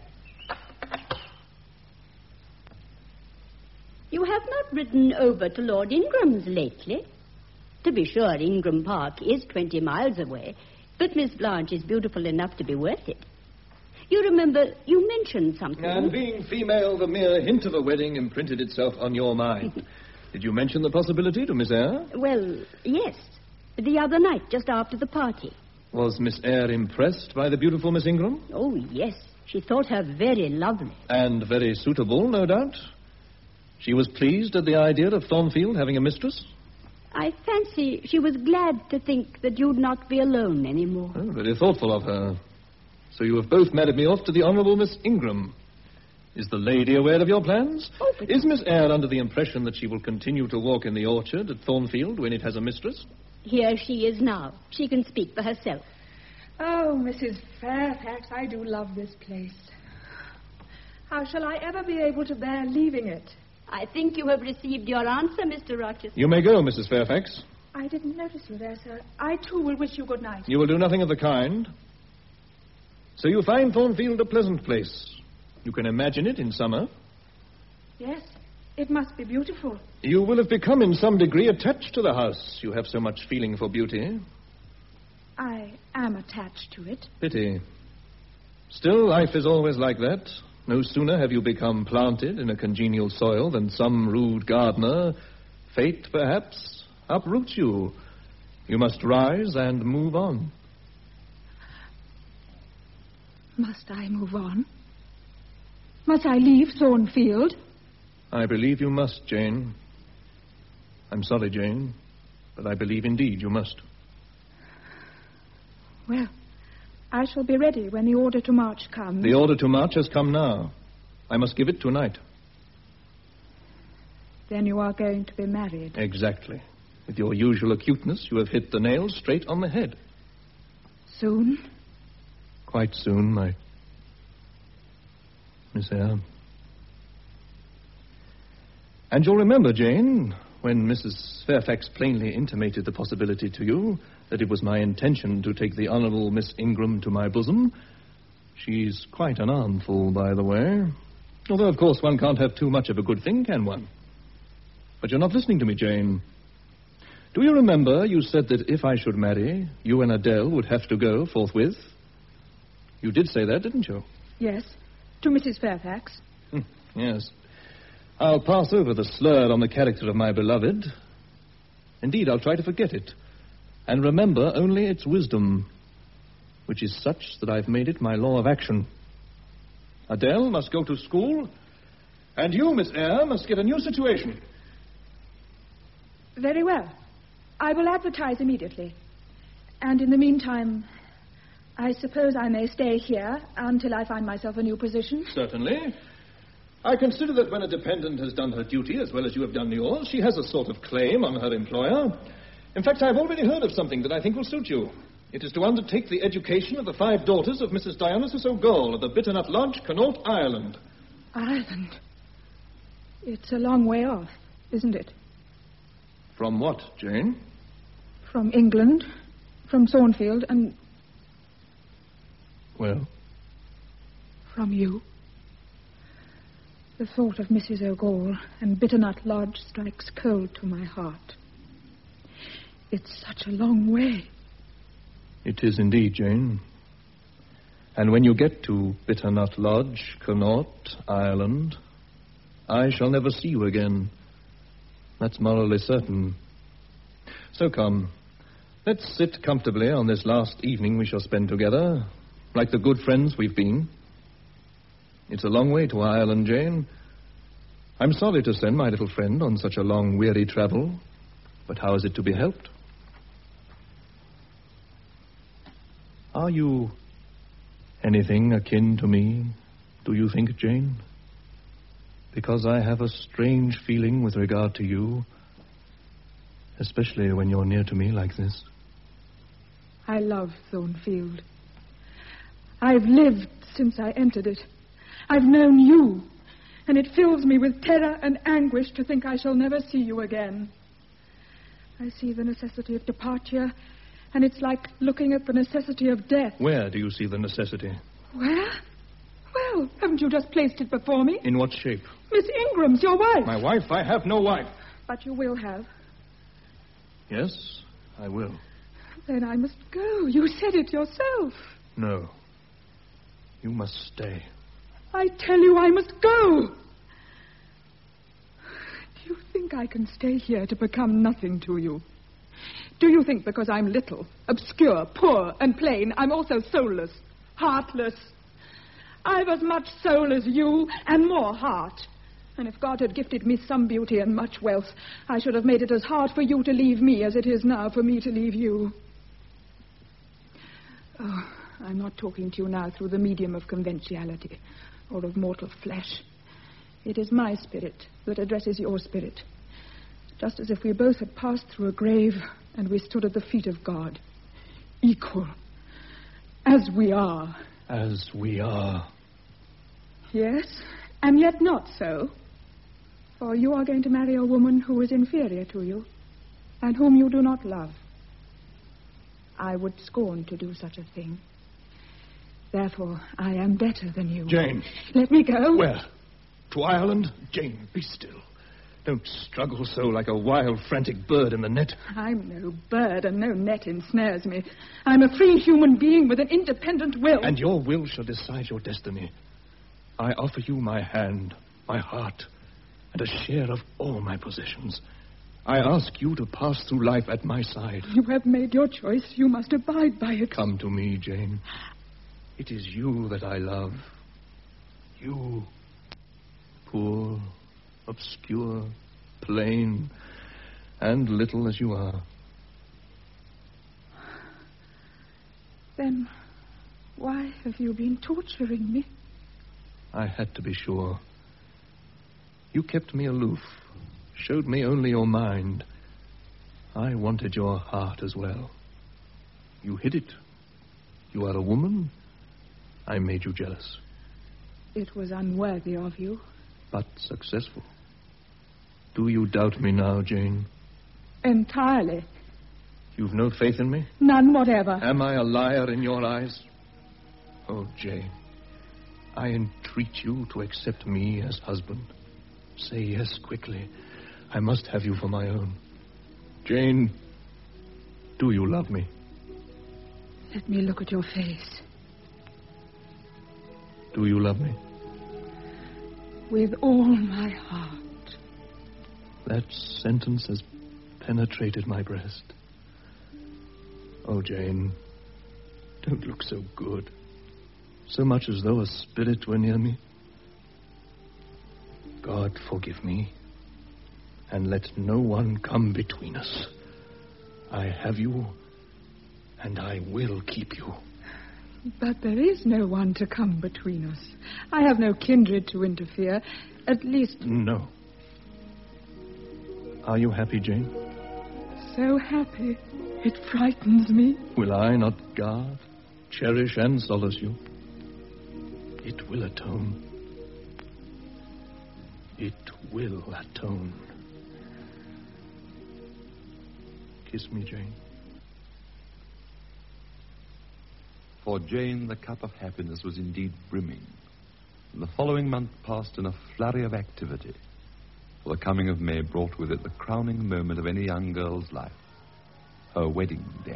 You have not ridden over to Lord Ingram's lately. To be sure, Ingram Park is twenty miles away, but Miss Blanche is beautiful enough to be worth it. You remember, you mentioned something. And being female, the mere hint of a wedding imprinted itself on your mind. Did you mention the possibility to Miss Eyre? Well, yes. The other night, just after the party. Was Miss Eyre impressed by the beautiful Miss Ingram? Oh, yes. She thought her very lovely. And very suitable, no doubt. She was pleased at the idea of Thornfield having a mistress? I fancy she was glad to think that you'd not be alone anymore. Oh, very thoughtful of her. So you have both married me off to the Honourable Miss Ingram. Is the lady aware of your plans? Oh, but... Is Miss Eyre under the impression that she will continue to walk in the orchard at Thornfield when it has a mistress? Here she is now. She can speak for herself. Oh, Missus Fairfax, I do love this place. How shall I ever be able to bear leaving it? I think you have received your answer, Mister Rochester. You may go, Missus Fairfax. I didn't notice you there, sir. I, too, will wish you good night. You will do nothing of the kind. So you find Thornfield a pleasant place. You can imagine it in summer. Yes, it must be beautiful. You will have become in some degree attached to the house. You have so much feeling for beauty. I am attached to it. Pity. Still, life is always like that. No sooner have you become planted in a congenial soil than some rude gardener, fate perhaps, uproots you. You must rise and move on. Must I move on? Must I leave Thornfield? I believe you must, Jane. I'm sorry, Jane, but I believe indeed you must. Well, I shall be ready when the order to march comes. The order to march has come now. I must give it tonight. Then you are going to be married. Exactly. With your usual acuteness, you have hit the nail straight on the head. Soon? Quite soon, my Miss Eyre. And you'll remember, Jane, when Missus Fairfax plainly intimated the possibility to you that it was my intention to take the Honourable Miss Ingram to my bosom. She's quite an armful, by the way. Although, of course, one can't have too much of a good thing, can one? But you're not listening to me, Jane. Do you remember you said that if I should marry, you and Adele would have to go forthwith? You did say that, didn't you? Yes, to Missus Fairfax. Hmm, yes. I'll pass over the slur on the character of my beloved. Indeed, I'll try to forget it. And remember only its wisdom, which is such that I've made it my law of action. Adele must go to school, and you, Miss Eyre, must get a new situation. Very well. I will advertise immediately. And in the meantime, I suppose I may stay here until I find myself a new position? Certainly. I consider that when a dependent has done her duty as well as you have done yours, she has a sort of claim on her employer. In fact, I've already heard of something that I think will suit you. It is to undertake the education of the five daughters of Missus Dionysus O'Gall of the Bitternut Lodge, Connaught, Ireland. Ireland? It's a long way off, isn't it? From what, Jane? From England, from Thornfield, and... Well? From you. The thought of Missus O'Gall and Bitternut Lodge strikes cold to my heart. It's such a long way. It is indeed, Jane. And when you get to Bitternut Lodge, Connaught, Ireland, I shall never see you again. That's morally certain. So come, let's sit comfortably on this last evening we shall spend together, like the good friends we've been. It's a long way to Ireland, Jane. I'm sorry to send my little friend on such a long, weary travel, but how is it to be helped? Are you anything akin to me, do you think, Jane? Because I have a strange feeling with regard to you, especially when you're near to me like this. I love Thornfield. I've lived since I entered it. I've known you, and it fills me with terror and anguish to think I shall never see you again. I see the necessity of departure, and it's like looking at the necessity of death. Where do you see the necessity? Where? Well, haven't you just placed it before me? In what shape? Miss Ingram's your wife. My wife? I have no wife. But you will have. Yes, I will. Then I must go. You said it yourself. No. You must stay. I tell you I must go. Do you think I can stay here to become nothing to you? Do you think because I'm little, obscure, poor, and plain, I'm also soulless, heartless? I've as much soul as you, and more heart. And if God had gifted me some beauty and much wealth, I should have made it as hard for you to leave me as it is now for me to leave you. Oh, I'm not talking to you now through the medium of conventionality or of mortal flesh. It is my spirit that addresses your spirit, just as if we both had passed through a grave and we stood at the feet of God, equal, as we are. As we are. Yes, and yet not so. For you are going to marry a woman who is inferior to you, and whom you do not love. I would scorn to do such a thing. Therefore, I am better than you. Jane. Let me go. Where? To Ireland? Jane, be still. Don't struggle so like a wild, frantic bird in the net. I'm no bird, and no net ensnares me. I'm a free human being with an independent will. And your will shall decide your destiny. I offer you my hand, my heart, and a share of all my possessions. I ask you to pass through life at my side. You have made your choice. You must abide by it. Come to me, Jane. It is you that I love. You, poor, obscure, plain, and little as you are. Then why have you been torturing me? I had to be sure. You kept me aloof, showed me only your mind. I wanted your heart as well. You hid it. You are a woman. I made you jealous. It was unworthy of you. But successful. Do you doubt me now, Jane? Entirely. You've no faith in me? None whatever. Am I a liar in your eyes? Oh, Jane, I entreat you to accept me as husband. Say yes quickly. I must have you for my own. Jane, do you love me? Let me look at your face. Do you love me? With all my heart. That sentence has penetrated my breast. Oh, Jane, Don't look so good. So much as though a spirit were near me. God, forgive me. And let no one come between us. I have you, and I will keep you. But there is no one to come between us. I have no kindred to interfere. At least... No. Are you happy, Jane? So happy. It frightens me. Will I not guard, cherish, and solace you? It will atone. It will atone. Kiss me, Jane. For Jane, the cup of happiness was indeed brimming, and the following month passed in a flurry of activity, for the coming of May brought with it the crowning moment of any young girl's life, her wedding day.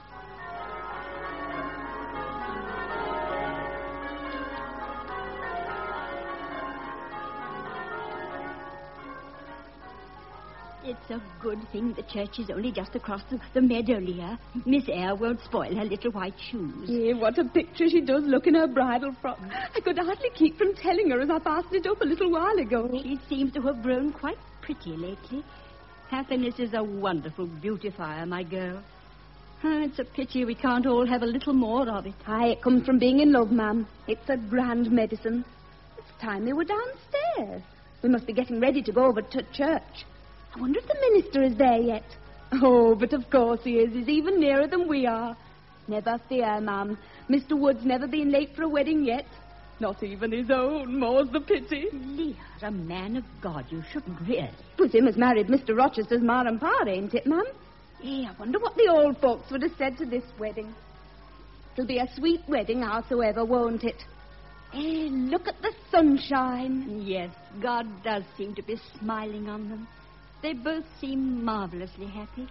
It's a good thing the church is only just across the, the meadow, Leah. Miss Eyre won't spoil her little white shoes. Yeah, what a picture she does look in her bridal frock. I could hardly keep from telling her as I fastened it up a little while ago. She seems to have grown quite pretty lately. Happiness is a wonderful beautifier, my girl. Oh, it's a pity we can't all have a little more of it. Aye, it comes from being in love, ma'am. It's a grand medicine. It's time we were downstairs. We must be getting ready to go over to church. I wonder if the minister is there yet. Oh, but of course he is. He's even nearer than we are. Never fear, ma'am. Mister Wood's never been late for a wedding yet. Not even his own, more's the pity. Leah, a man of God, you shouldn't really. Twas him as married Mister Rochester's ma and pa, ain't it, ma'am? Eh, I wonder what the old folks would have said to this wedding. It'll be a sweet wedding, howsoever, won't it? Eh, look at the sunshine. Yes, God does seem to be smiling on them. They both seem marvelously happy.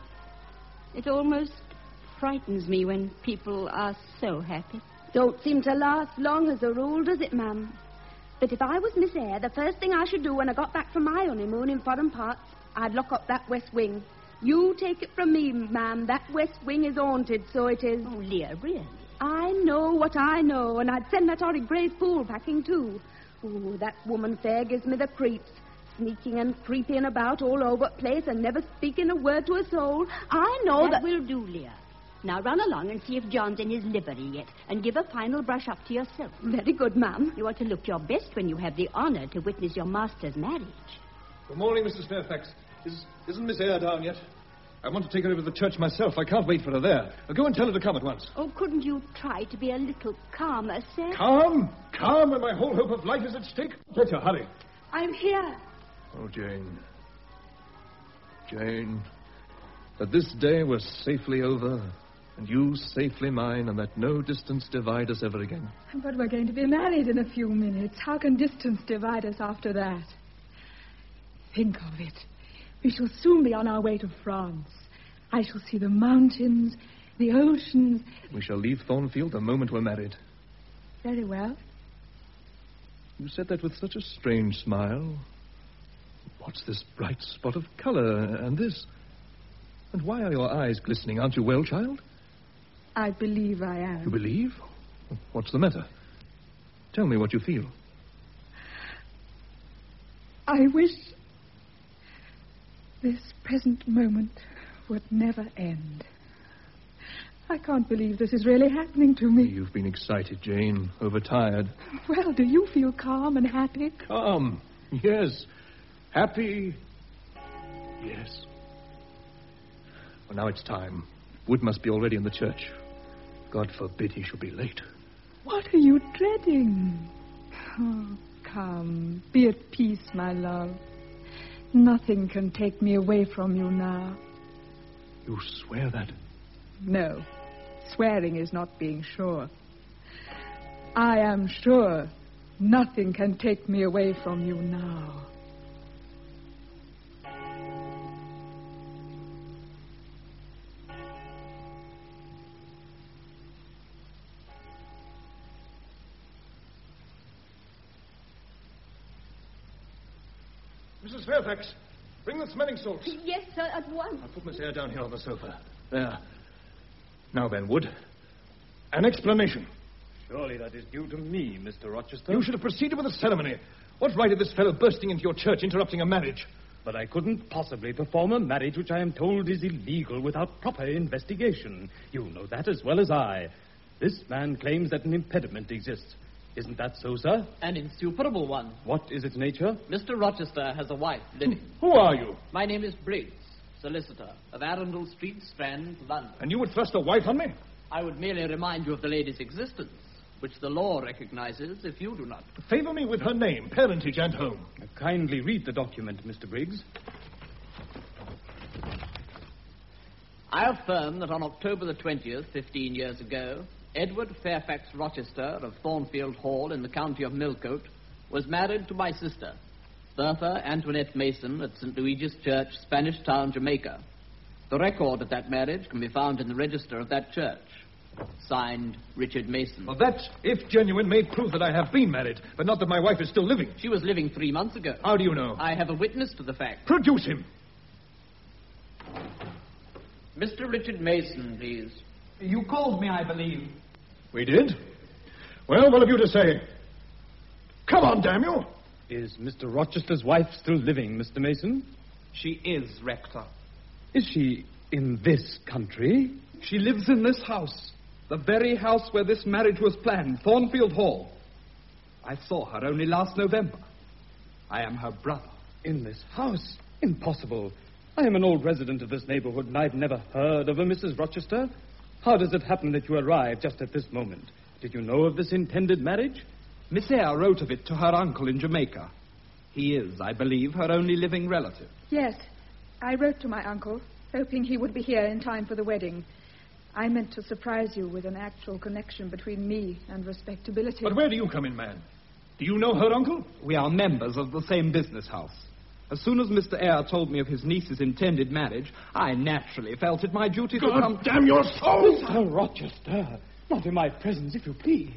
It almost frightens me when people are so happy. Don't seem to last long as a rule, does it, ma'am? But if I was Miss Eyre, the first thing I should do when I got back from my honeymoon in foreign parts, I'd lock up that west wing. You take it from me, ma'am, that west wing is haunted, so it is. Oh, Leah, really? I know what I know, and I'd send that horrid Grace Poole packing, too. Oh, that woman fair gives me the creeps. Sneaking and creeping about all over the place and never speaking a word to a soul. I know that... That will do, Leah. Now run along and see if John's in his livery yet, and give a final brush up to yourself. Very good, ma'am. You ought to look your best when you have the honor to witness your master's marriage. Good morning, Missus Fairfax. Is, isn't Miss Eyre down yet? I want to take her over to the church myself. I can't wait for her there. I'll go and tell her to come at once. Oh, couldn't you try to be a little calmer, sir? Calm? Calm when my whole hope of life is at stake? Let her hurry. I'm here. Oh, Jane. Jane. That this day was safely over, and you safely mine, and that no distance divide us ever again. But we're going to be married in a few minutes. How can distance divide us after that? Think of it. We shall soon be on our way to France. I shall see the mountains, the oceans. We shall leave Thornfield the moment we're married. Very well. You said that with such a strange smile. What's this bright spot of color, and this? And why are your eyes glistening? Aren't you well, child? I believe I am. You believe? What's the matter? Tell me what you feel. I wish this present moment would never end. I can't believe this is really happening to me. You've been excited, Jane, overtired. Well, do you feel calm and happy? Calm, yes. Happy, yes. Well, now it's time. Wood must be already in the church. God forbid he should be late. What are you dreading? Oh, come, be at peace, my love. Nothing can take me away from you now. You swear that? No, swearing is not being sure. I am sure nothing can take me away from you now. Missus Fairfax, bring the smelling salts. Yes, sir, at once. I'll put Miss Eyre down here on the sofa. There. Now then, Wood. An explanation. Surely that is due to me, Mister Rochester. You should have proceeded with the ceremony. What right had this fellow bursting into your church, interrupting a marriage? But I couldn't possibly perform a marriage which I am told is illegal without proper investigation. You know that as well as I. This man claims that an impediment exists. Isn't that so, sir? An insuperable one. What is its nature? Mister Rochester has a wife living. Who are you? My name is Briggs, solicitor of Arundel Street, Strand, London. And you would thrust a wife on me? I would merely remind you of the lady's existence, which the law recognizes if you do not. Favor me with her name, parentage, and home. Uh, kindly read the document, Mister Briggs. I affirm that on October the twentieth, fifteen years ago, Edward Fairfax Rochester of Thornfield Hall in the county of Millcote was married to my sister, Bertha Antoinette Mason, at Saint Luigi's Church, Spanish Town, Jamaica. The record of that marriage can be found in the register of that church. Signed, Richard Mason. Well, that, if genuine, may prove that I have been married, but not that my wife is still living. She was living three months ago. How do you know? I have a witness to the fact. Produce him. Mister Richard Mason, please. You called me, I believe. We did? Well, what have you to say? Come on, damn you! Is Mister Rochester's wife still living, Mister Mason? She is, Rector. Is she in this country? She lives in this house. The very house where this marriage was planned, Thornfield Hall. I saw her only last November. I am her brother. In this house? Impossible. I am an old resident of this neighborhood, and I've never heard of a Missus Rochester. How does it happen that you arrived just at this moment? Did you know of this intended marriage? Miss Eyre wrote of it to her uncle in Jamaica. He is, I believe, her only living relative. Yes, I wrote to my uncle, hoping he would be here in time for the wedding. I meant to surprise you with an actual connection between me and respectability. But where do you come in, man? Do you know her uncle? We are members of the same business house. As soon as Mister Eyre told me of his niece's intended marriage, I naturally felt it my duty God to come... damn your soul! Mister Rochester, not in my presence, if you please.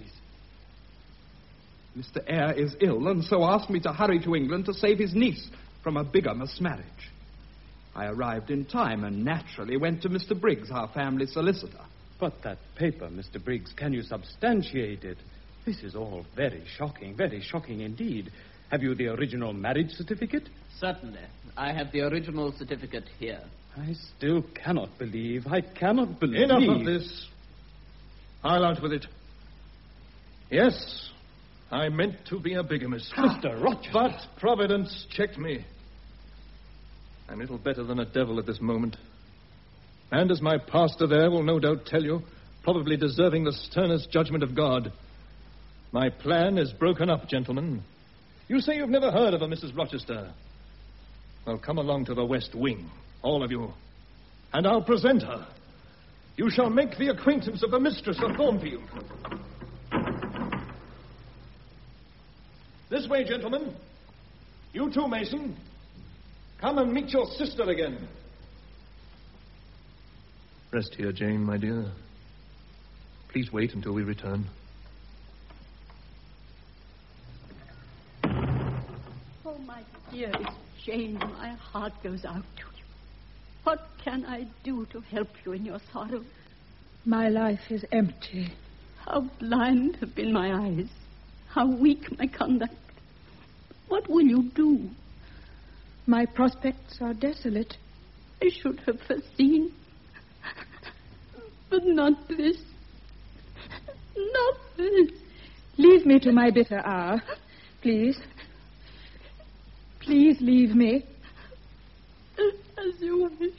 Mister Eyre is ill, and so asked me to hurry to England to save his niece from a bigamous marriage. I arrived in time and naturally went to Mister Briggs, our family solicitor. But that paper, Mister Briggs, can you substantiate it? This is all very shocking, very shocking indeed. Have you the original marriage certificate? Certainly. I have the original certificate here. I still cannot believe, I cannot believe... Enough of this. I'll out with it. Yes, I meant to be a bigamist. Mister Rochester! But Providence checked me. I'm little better than a devil at this moment. And as my pastor there will no doubt tell you, probably deserving the sternest judgment of God. My plan is broken up, gentlemen. You say you've never heard of a Missus Rochester. Well, come along to the West Wing, all of you, and I'll present her. You shall make the acquaintance of the mistress of Thornfield. This way, gentlemen. You too, Mason. Come and meet your sister again. Rest here, Jane, my dear. Please wait until we return. Oh, my dearest Jane, my heart goes out to you. What can I do to help you in your sorrow? My life is empty. How blind have been my eyes. How weak my conduct. What will you do? My prospects are desolate. I should have foreseen. But not this. Not this. Leave me to my bitter hour, please. Please leave me. As you wish.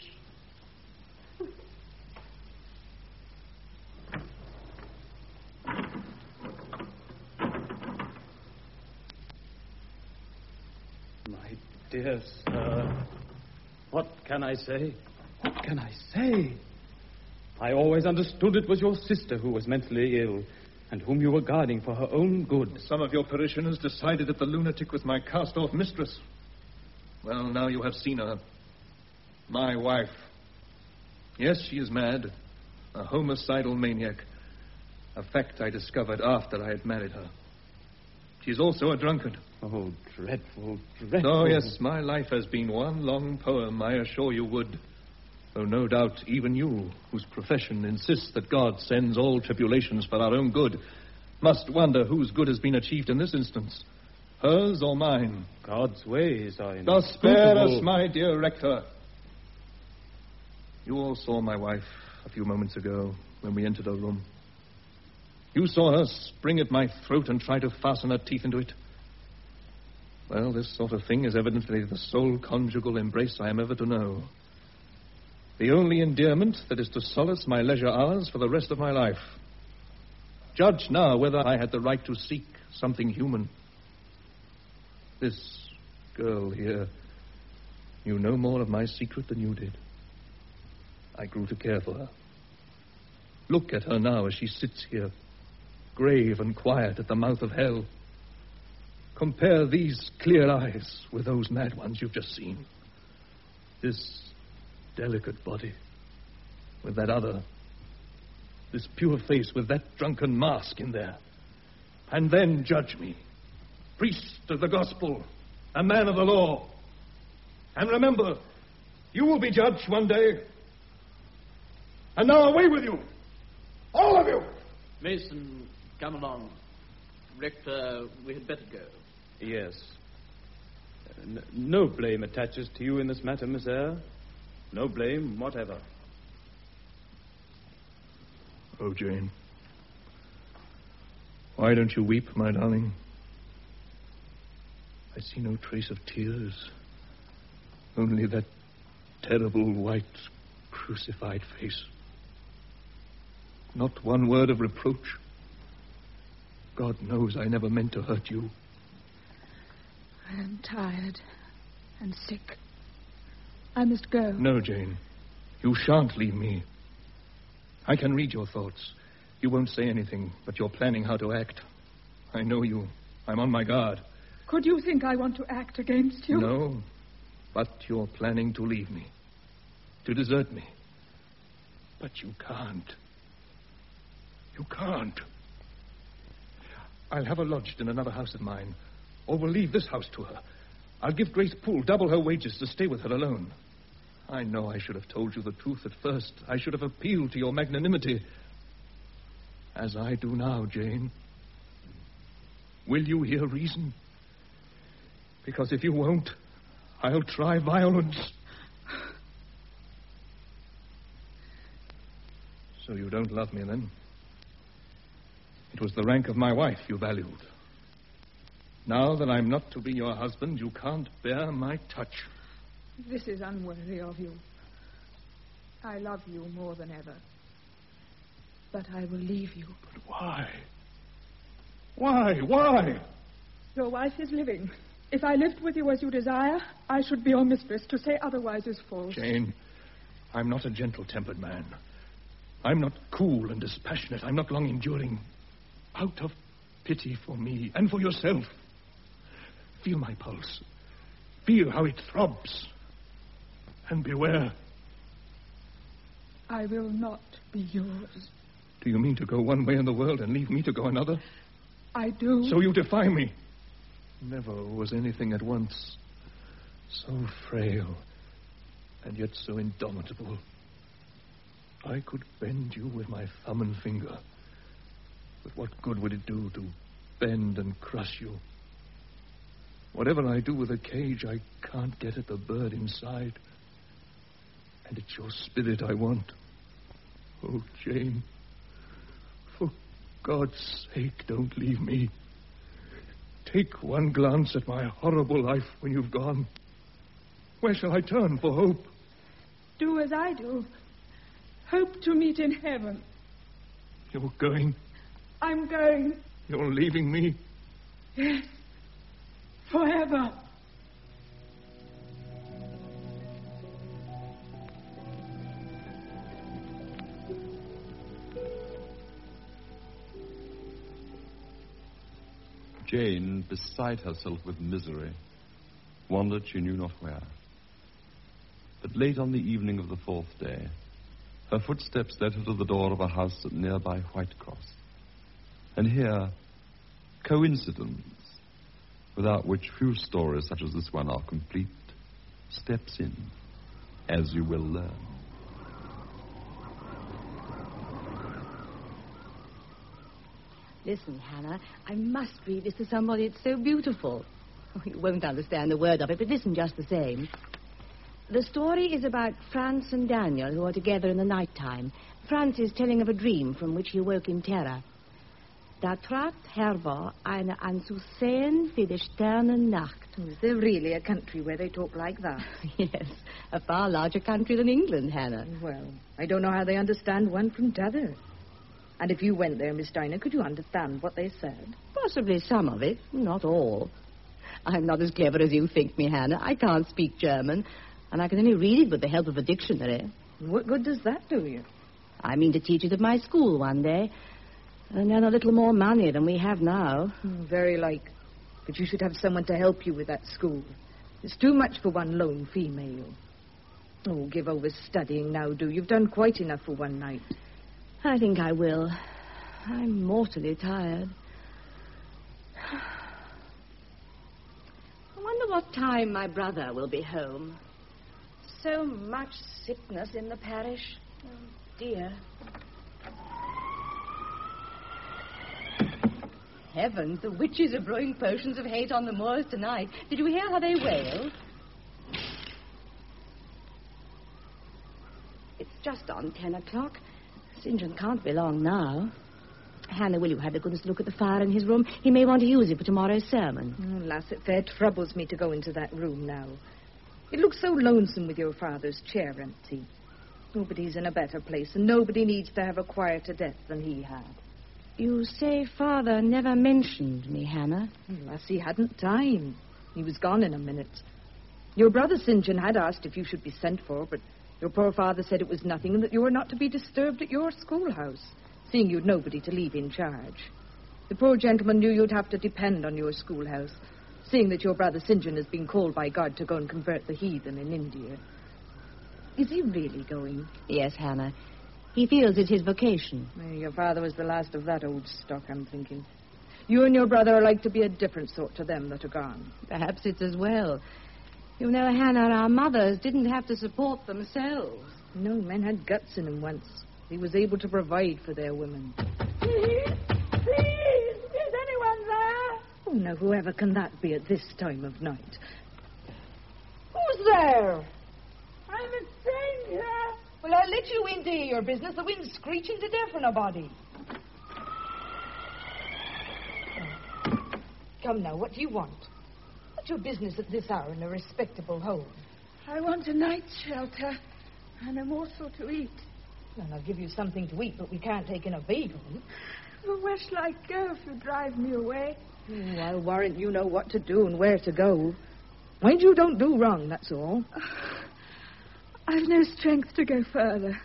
My dear sir, what can I say? What can I say? I always understood it was your sister who was mentally ill and whom you were guarding for her own good. Some of your parishioners decided that the lunatic was my cast-off mistress. Well, now you have seen her. My wife. Yes, she is mad. A homicidal maniac. A fact I discovered after I had married her. She's also a drunkard. Oh, dreadful, dreadful. Oh, yes, my life has been one long poem, I assure you would. Though no doubt even you, whose profession insists that God sends all tribulations for our own good, must wonder whose good has been achieved in this instance, hers or mine. God's ways are inscrutable. Thus spare us, my dear rector. You all saw my wife a few moments ago when we entered her room. You saw her spring at my throat and try to fasten her teeth into it. Well, this sort of thing is evidently the sole conjugal embrace I am ever to know. The only endearment that is to solace my leisure hours for the rest of my life. Judge now whether I had the right to seek something human. This girl here knew no more of my secret than you did. I grew to care for her. Look at her now as she sits here, grave and quiet at the mouth of hell. Compare these clear eyes with those mad ones you've just seen. This delicate body with that other. This pure face with that drunken mask in there. And then judge me, priest of the gospel, a man of the law. And remember, you will be judged one day. And now away with you, all of you. Mason, come along. Rector, we had better go. Yes. N- no blame attaches to you in this matter, Miss Eyre. No blame whatever. Oh, Jane. Why don't you weep, my darling? I see no trace of tears. Only that terrible white crucified face. Not one word of reproach. God knows I never meant to hurt you. I am tired and sick. I must go. No, Jane. You shan't leave me. I can read your thoughts. You won't say anything, but you're planning how to act. I know you. I'm on my guard. Could you think I want to act against you? No, but you're planning to leave me, to desert me. But you can't. You can't. I'll have her lodged in another house of mine, or we'll leave this house to her. I'll give Grace Poole double her wages to stay with her alone. I know I should have told you the truth at first. I should have appealed to your magnanimity. As I do now, Jane. Will you hear reason? Because if you won't, I'll try violence. So you don't love me, then? It was the rank of my wife you valued. Now that I'm not to be your husband, you can't bear my touch. This is unworthy of you. I love you more than ever. But I will leave you. But why? Why? Why? Your wife is living. If I lived with you as you desire, I should be your mistress. To say otherwise is false. Jane, I'm not a gentle-tempered man. I'm not cool and dispassionate. I'm not long-enduring. Out of pity for me and for yourself, feel my pulse. Feel how it throbs. And beware. I will not be yours. Do you mean to go one way in the world and leave me to go another? I do. So you defy me. Never was anything at once so frail and yet so indomitable. I could bend you with my thumb and finger. But what good would it do to bend and crush you? Whatever I do with a cage, I can't get at the bird inside. And it's your spirit I want. Oh, Jane, for God's sake, don't leave me. Take one glance at my horrible life when you've gone. Where shall I turn for hope? Do as I do. Hope to meet in heaven. You're going? I'm going. You're leaving me? Yes. Forever. Jane, beside herself with misery, wandered she knew not where. But late on the evening of the fourth day, her footsteps led her to the door of a house at nearby Whitecross. And here, coincidence, without which few stories such as this one are complete, steps in, as you will learn. Listen, Hannah, I must read this to somebody. It's so beautiful. Oh, you won't understand a word of it, but listen just the same. The story is about Franz and Daniel, who are together in the night time. Franz is telling of a dream from which he woke in terror. Da trat hervor eine an zu sehen für die Sternennacht. Is there really a country where they talk like that? Yes, a far larger country than England, Hannah. Well, I don't know how they understand one from t'other. And if you went there, Miss Dinah, could you understand what they said? Possibly some of it, not all. I'm not as clever as you think me, Hannah. I can't speak German, and I can only read it with the help of a dictionary. What good does that do you? I mean to teach it at my school one day, and earn a little more money than we have now. Mm, very like. But you should have someone to help you with that school. It's too much for one lone female. Oh, give over studying now, do. You've done quite enough for one night. I think I will. I'm mortally tired. I wonder what time my brother will be home. So much sickness in the parish. Oh, dear. Heavens, the witches are brewing potions of hate on the moors tonight. Did you hear how they wailed? It's just on ten o'clock. Saint John can't be long now. Hannah, will you have the goodness to look at the fire in his room? He may want to use it for tomorrow's sermon. Oh, lass, it fair troubles me to go into that room now. It looks so lonesome with your father's chair empty. Nobody's in a better place, and nobody needs to have a quieter death than he had. You say father never mentioned me, Hannah? Lass, he hadn't time. He was gone in a minute. Your brother Saint John had asked if you should be sent for, but your poor father said it was nothing and that you were not to be disturbed at your schoolhouse, seeing you'd nobody to leave in charge. The poor gentleman knew you'd have to depend on your schoolhouse, seeing that your brother Saint John has been called by God to go and convert the heathen in India. Is he really going? Yes, Hannah. He feels it's his vocation. Well, your father was the last of that old stock, I'm thinking. You and your brother are like to be a different sort to them that are gone. Perhaps it's as well. You know, Hannah, our mothers didn't have to support themselves. No, men had guts in them once. He was able to provide for their women. Please, please, is anyone there? Oh, now, whoever can that be at this time of night? Who's there? I'm a stranger. Well, I'll let you in to hear your business. The wind's screeching to death for a body. Come now, what do you want? What's your business at this hour in a respectable home? I want a night's shelter and a morsel to eat. Well, I'll give you something to eat, but we can't take in a vehicle. Well, where shall I go if you drive me away? Oh, I'll warrant you know what to do and where to go. Mind you don't do wrong, that's all. I've no strength to go further.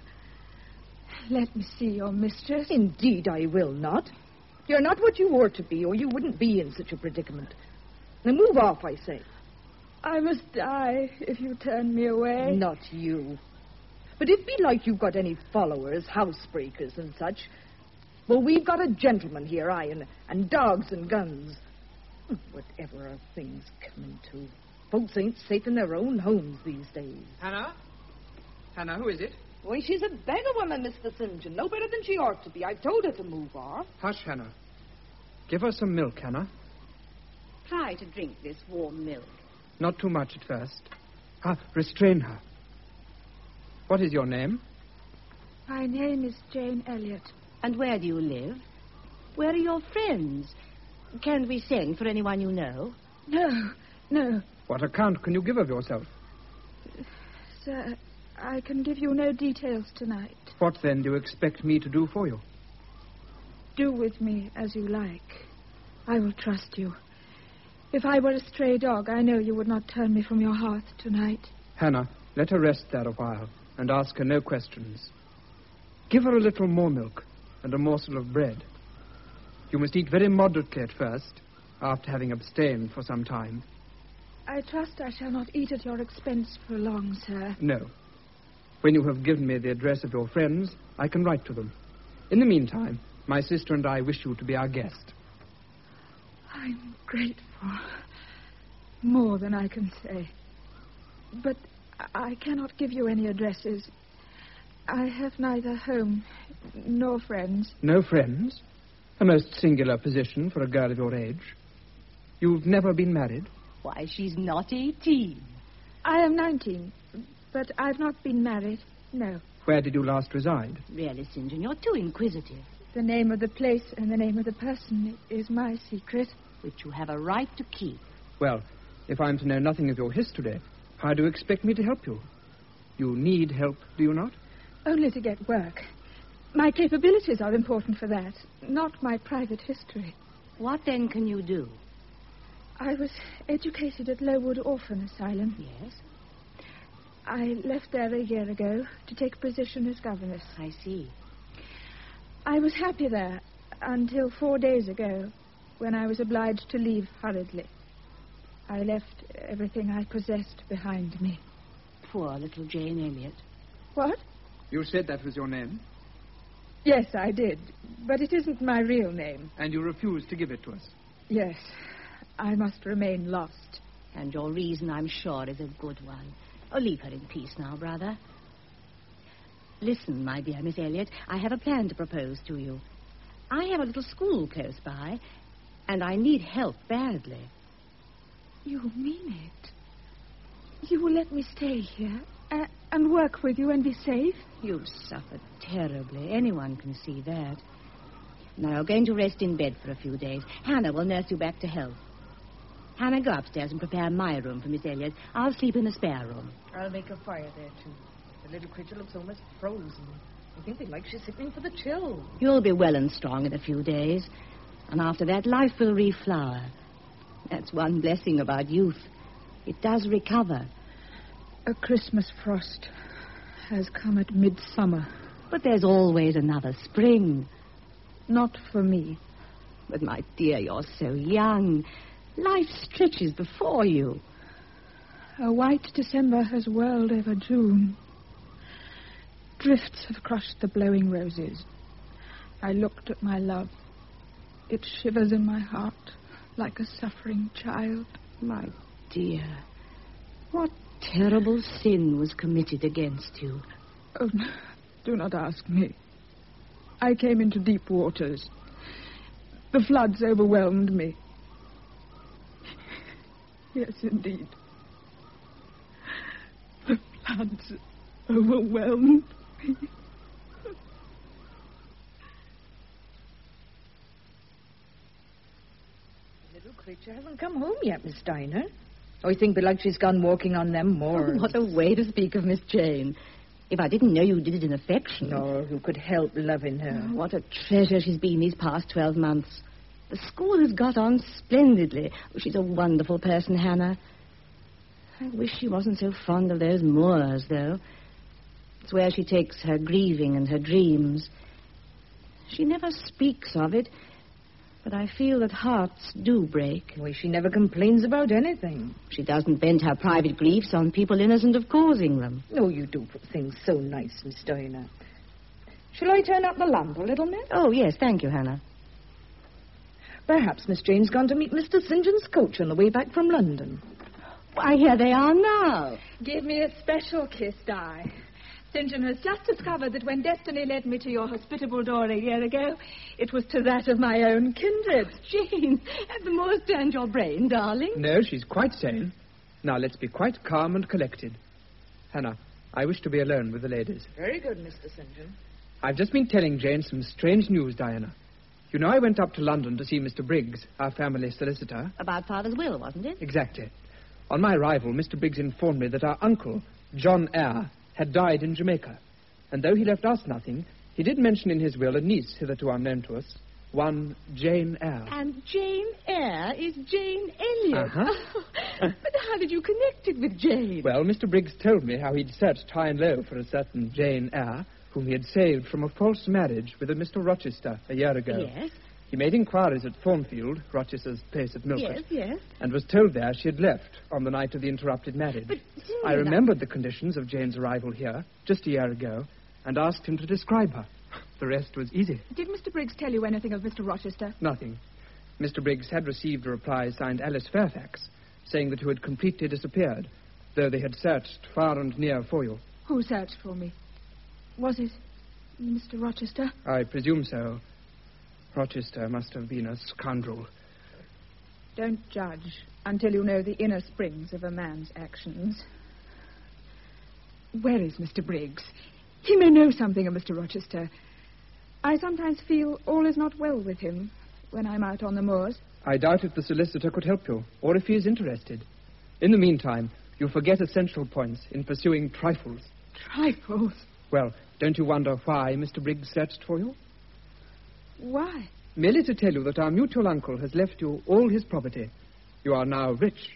Let me see your mistress. Indeed I will not. You're not what you ought to be, or you wouldn't be in such a predicament. Now move off, I say. I must die if you turn me away. Not you. But if be like you've got any followers, housebreakers and such, well, we've got a gentleman here, aye, and, and dogs and guns. Whatever are things coming to? Folks ain't safe in their own homes these days. Hannah? Hannah, who is it? Why, she's a beggar woman, Mister Saint John. No better than she ought to be. I've told her to move off. Hush, Hannah. Give her some milk, Hannah. Try to drink this warm milk. Not too much at first. Ah, restrain her. What is your name? My name is Jane Elliot. And where do you live? Where are your friends? Can we send for anyone you know? No, no. What account can you give of yourself? Sir, I can give you no details tonight. What, then, do you expect me to do for you? Do with me as you like. I will trust you. If I were a stray dog, I know you would not turn me from your hearth tonight. Hannah, let her rest there a while, and ask her no questions. Give her a little more milk, and a morsel of bread. You must eat very moderately at first, after having abstained for some time. I trust I shall not eat at your expense for long, sir. No. When you have given me the address of your friends, I can write to them. In the meantime, my sister and I wish you to be our guest. I'm grateful. More than I can say. But I cannot give you any addresses. I have neither home nor friends. No friends? A most singular position for a girl of your age. You've never been married? Why, she's not eighteen. I am nineteen, but I've not been married, no. Where did you last reside? Really, Saint John, you're too inquisitive. The name of the place and the name of the person is my secret. Which you have a right to keep. Well, if I'm to know nothing of your history, how do you expect me to help you? You need help, do you not? Only to get work. My capabilities are important for that, not my private history. What then can you do? I was educated at Lowood Orphan Asylum. Yes? I left there a year ago to take a position as governess. I see. I was happy there until four days ago, when I was obliged to leave hurriedly. I left everything I possessed behind me. Poor little Jane Elliot. What? You said that was your name? Yes, I did. But it isn't my real name. And you refused to give it to us? Yes. I must remain lost. And your reason, I'm sure, is a good one. Oh, leave her in peace now, brother. Listen, my dear Miss Elliot, I have a plan to propose to you. I have a little school close by, and I need help badly. You mean it? You will let me stay here uh, and work with you and be safe? You've suffered terribly. Anyone can see that. Now, you're going to rest in bed for a few days. Hannah will nurse you back to health. Hannah, go upstairs and prepare my room for Miss Elliot. I'll sleep in the spare room. I'll make a fire there, too. The little creature looks almost frozen. I think they'd like she's sitting for the chill. You'll be well and strong in a few days. And after that, life will reflower. That's one blessing about youth. It does recover. A Christmas frost has come at midsummer. But there's always another spring. Not for me. But, my dear, you're so young. Life stretches before you. A white December has whirled over June. Drifts have crushed the blowing roses. I looked at my love. It shivers in my heart like a suffering child. My dear, what terrible sin was committed against you? Oh, do not ask me. I came into deep waters. The floods overwhelmed me. Yes, indeed. The floods overwhelmed me. The little creature hasn't come home yet, Miss Steiner. I think belike she's gone walking on them moors. Oh, what a way to speak of Miss Jane. If I didn't know you did it in affection. No, who could help loving her? Oh, what a treasure she's been these past twelve months. The school has got on splendidly. Oh, she's a wonderful person, Hannah. I wish she wasn't so fond of those moors, though. It's where she takes her grieving and her dreams. She never speaks of it, but I feel that hearts do break. Why, she never complains about anything. She doesn't vent her private griefs on people innocent of causing them. No, you do put things so nice, Miss Steiner. Shall I turn up the lamp a little, miss? Oh, yes, thank you, Hannah. Perhaps Miss Jane's gone to meet Mister Saint John's coach on the way back from London. Why, here they are now. Give me a special kiss, Di. Saint John has just discovered that when destiny led me to your hospitable door a year ago, it was to that of my own kindred. Jane, have the moors turned your brain, darling? No, she's quite sane. Now, let's be quite calm and collected. Hannah, I wish to be alone with the ladies. Very good, Mister Saint John. I've just been telling Jane some strange news, Diana. You know, I went up to London to see Mister Briggs, our family solicitor. About Father's will, wasn't it? Exactly. On my arrival, Mister Briggs informed me that our uncle, John Eyre, had died in Jamaica. And though he left us nothing, he did mention in his will a niece hitherto unknown to us, one Jane Eyre. And Jane Eyre is Jane Elliot. Uh-huh. But how did you connect it with Jane? Well, Mister Briggs told me how he'd searched high and low for a certain Jane Eyre, whom he had saved from a false marriage with a Mister Rochester a year ago. Yes. He made inquiries at Thornfield, Rochester's place at Milford. Yes, yes. And was told there she had left on the night of the interrupted marriage. But, I remembered the conditions of Jane's arrival here, just a year ago, and asked him to describe her. The rest was easy. Did Mister Briggs tell you anything of Mister Rochester? Nothing. Mister Briggs had received a reply signed Alice Fairfax, saying that you had completely disappeared, though they had searched far and near for you. Who searched for me? Was it Mister Rochester? I presume so. Rochester must have been a scoundrel. Don't judge until you know the inner springs of a man's actions. Where is Mister Briggs? He may know something of Mister Rochester. I sometimes feel all is not well with him when I'm out on the moors. I doubt if the solicitor could help you, or if he is interested. In the meantime, you forget essential points in pursuing trifles. Trifles? Well, don't you wonder why Mister Briggs searched for you? Why? Merely to tell you that our mutual uncle has left you all his property. You are now rich.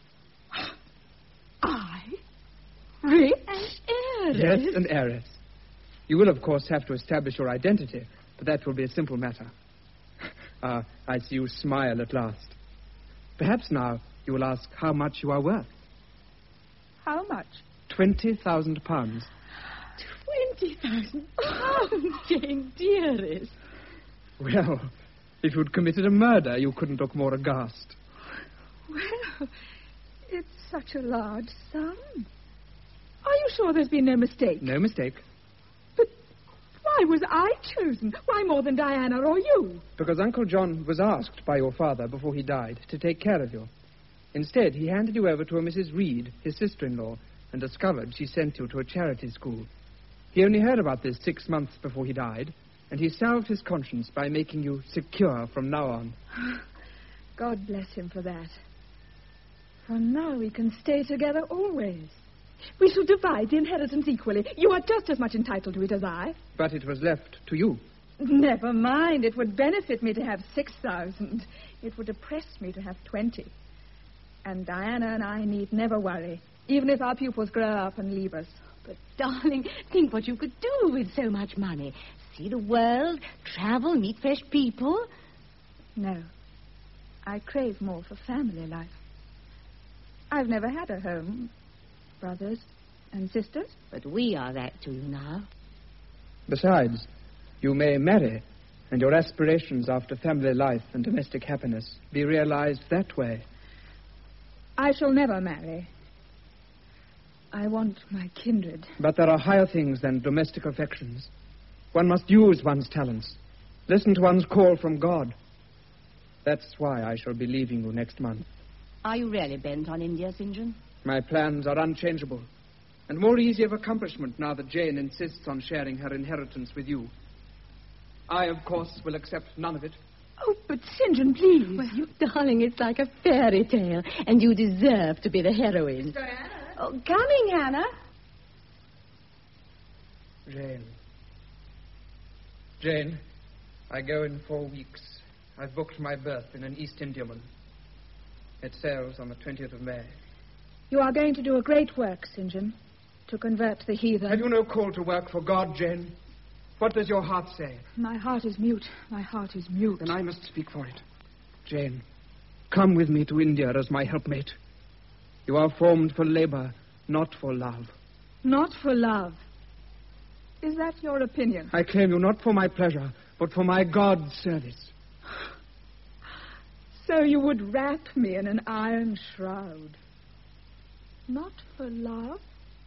I? Rich? An heiress? Yes, an heiress. You will, of course, have to establish your identity, but that will be a simple matter. Ah, I see you smile at last. Perhaps now you will ask how much you are worth. How much? Twenty thousand pounds. Twenty thousand pounds, Jane, dearest. Well, if you'd committed a murder, you couldn't look more aghast. Well, it's such a large sum. Are you sure there's been no mistake? No mistake. But why was I chosen? Why more than Diana or you? Because Uncle John was asked by your father before he died to take care of you. Instead, he handed you over to a Missus Reed, his sister-in-law, and discovered she sent you to a charity school. He only heard about this six months before he died, and he salved his conscience by making you secure from now on. God bless him for that. For now we can stay together always. We shall divide the inheritance equally. You are just as much entitled to it as I. But it was left to you. Never mind. It would benefit me to have six thousand. It would depress me to have twenty. And Diana and I need never worry, even if our pupils grow up and leave us. But, darling, think what you could do with so much money. See the world, travel, meet fresh people. No. I crave more for family life. I've never had a home. Brothers and sisters. But we are that to you now. Besides, you may marry, and your aspirations after family life and domestic happiness be realized that way. I shall never marry. I want my kindred. But there are higher things than domestic affections. One must use one's talents. Listen to one's call from God. That's why I shall be leaving you next month. Are you really bent on India, Saint John? My plans are unchangeable, and more easy of accomplishment now that Jane insists on sharing her inheritance with you. I, of course, will accept none of it. Oh, but Saint John, please. Well, you darling, it's like a fairy tale, and you deserve to be the heroine. Diana? Oh, coming, Hannah. Jane. Jane, I go in four weeks. I've booked my berth in an East Indiaman. It sails on the twentieth of May. You are going to do a great work, Saint John, to convert the heathen. Have you no call to work for God, Jane? What does your heart say? My heart is mute. My heart is mute. Then I must speak for it. Jane, come with me to India as my helpmate. You are formed for labor, not for love. Not for love. Is that your opinion? I claim you not for my pleasure, but for my God's service. So you would wrap me in an iron shroud. Not for love?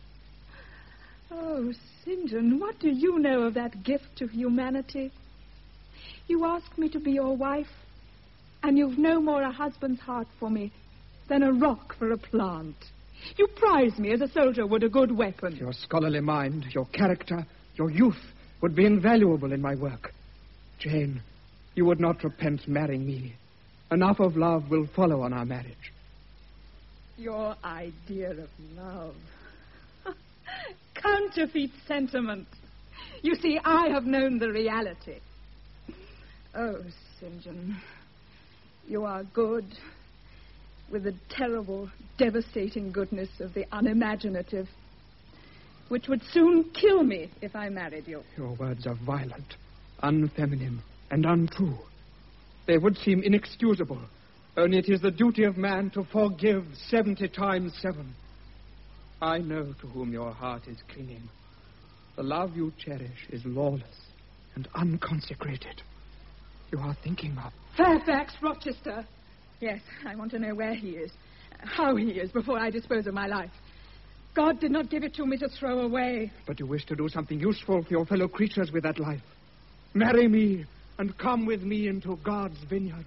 Oh, Saint John, what do you know of that gift to humanity? You ask me to be your wife, and you've no more a husband's heart for me than a rock for a plant. You prize me as a soldier would a good weapon. Your scholarly mind, your character, your youth would be invaluable in my work. Jane, you would not repent marrying me. Enough of love will follow on our marriage. Your idea of love. Counterfeit sentiment. You see, I have known the reality. Oh, Saint John, you are good, with the terrible, devastating goodness of the unimaginative, which would soon kill me if I married you. Your words are violent, unfeminine, and untrue. They would seem inexcusable, only it is the duty of man to forgive seventy times seven. I know to whom your heart is clinging. The love you cherish is lawless and unconsecrated. You are thinking of... Fairfax Rochester. Yes, I want to know where he is, how he is, before I dispose of my life. God did not give it to me to throw away. But you wish to do something useful for your fellow creatures with that life. Marry me, and come with me into God's vineyard.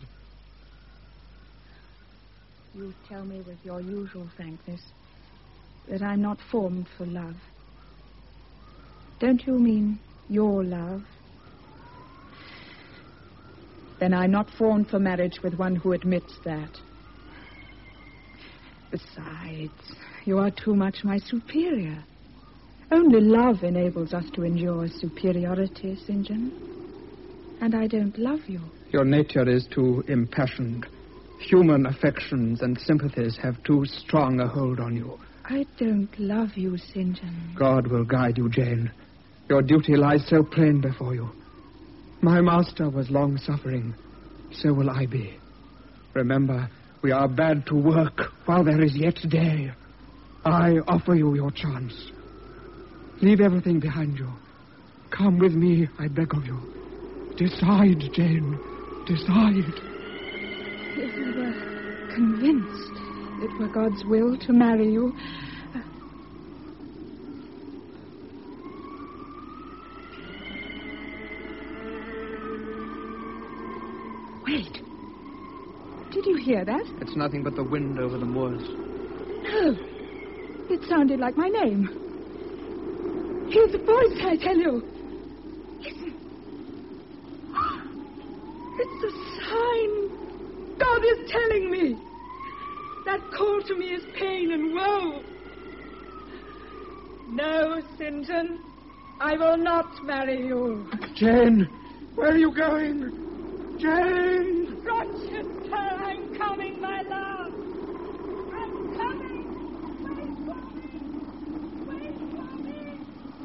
You tell me with your usual frankness that I'm not formed for love. Don't you mean your love? Then I'm not formed for marriage with one who admits that. Besides, you are too much my superior. Only love enables us to endure superiority, Saint John. And I don't love you. Your nature is too impassioned. Human affections and sympathies have too strong a hold on you. I don't love you, Saint John. God will guide you, Jane. Your duty lies so plain before you. My master was long-suffering. So will I be. Remember, we are bad to work while there is yet day. I offer you your chance. Leave everything behind you. Come with me, I beg of you. Decide, Jane. Decide. If you were convinced it were God's will to marry you... Uh... Wait. Did you hear that? It's nothing but the wind over the moors. No. It sounded like my name. Hear the voice, I tell you. Listen. It's a sign. God is telling me. That call to me is pain and woe. No, Saint John. I will not marry you. Jane, where are you going? Jane! Rochester, I'm coming, my love. I'm coming. Wait for me. Wait for me.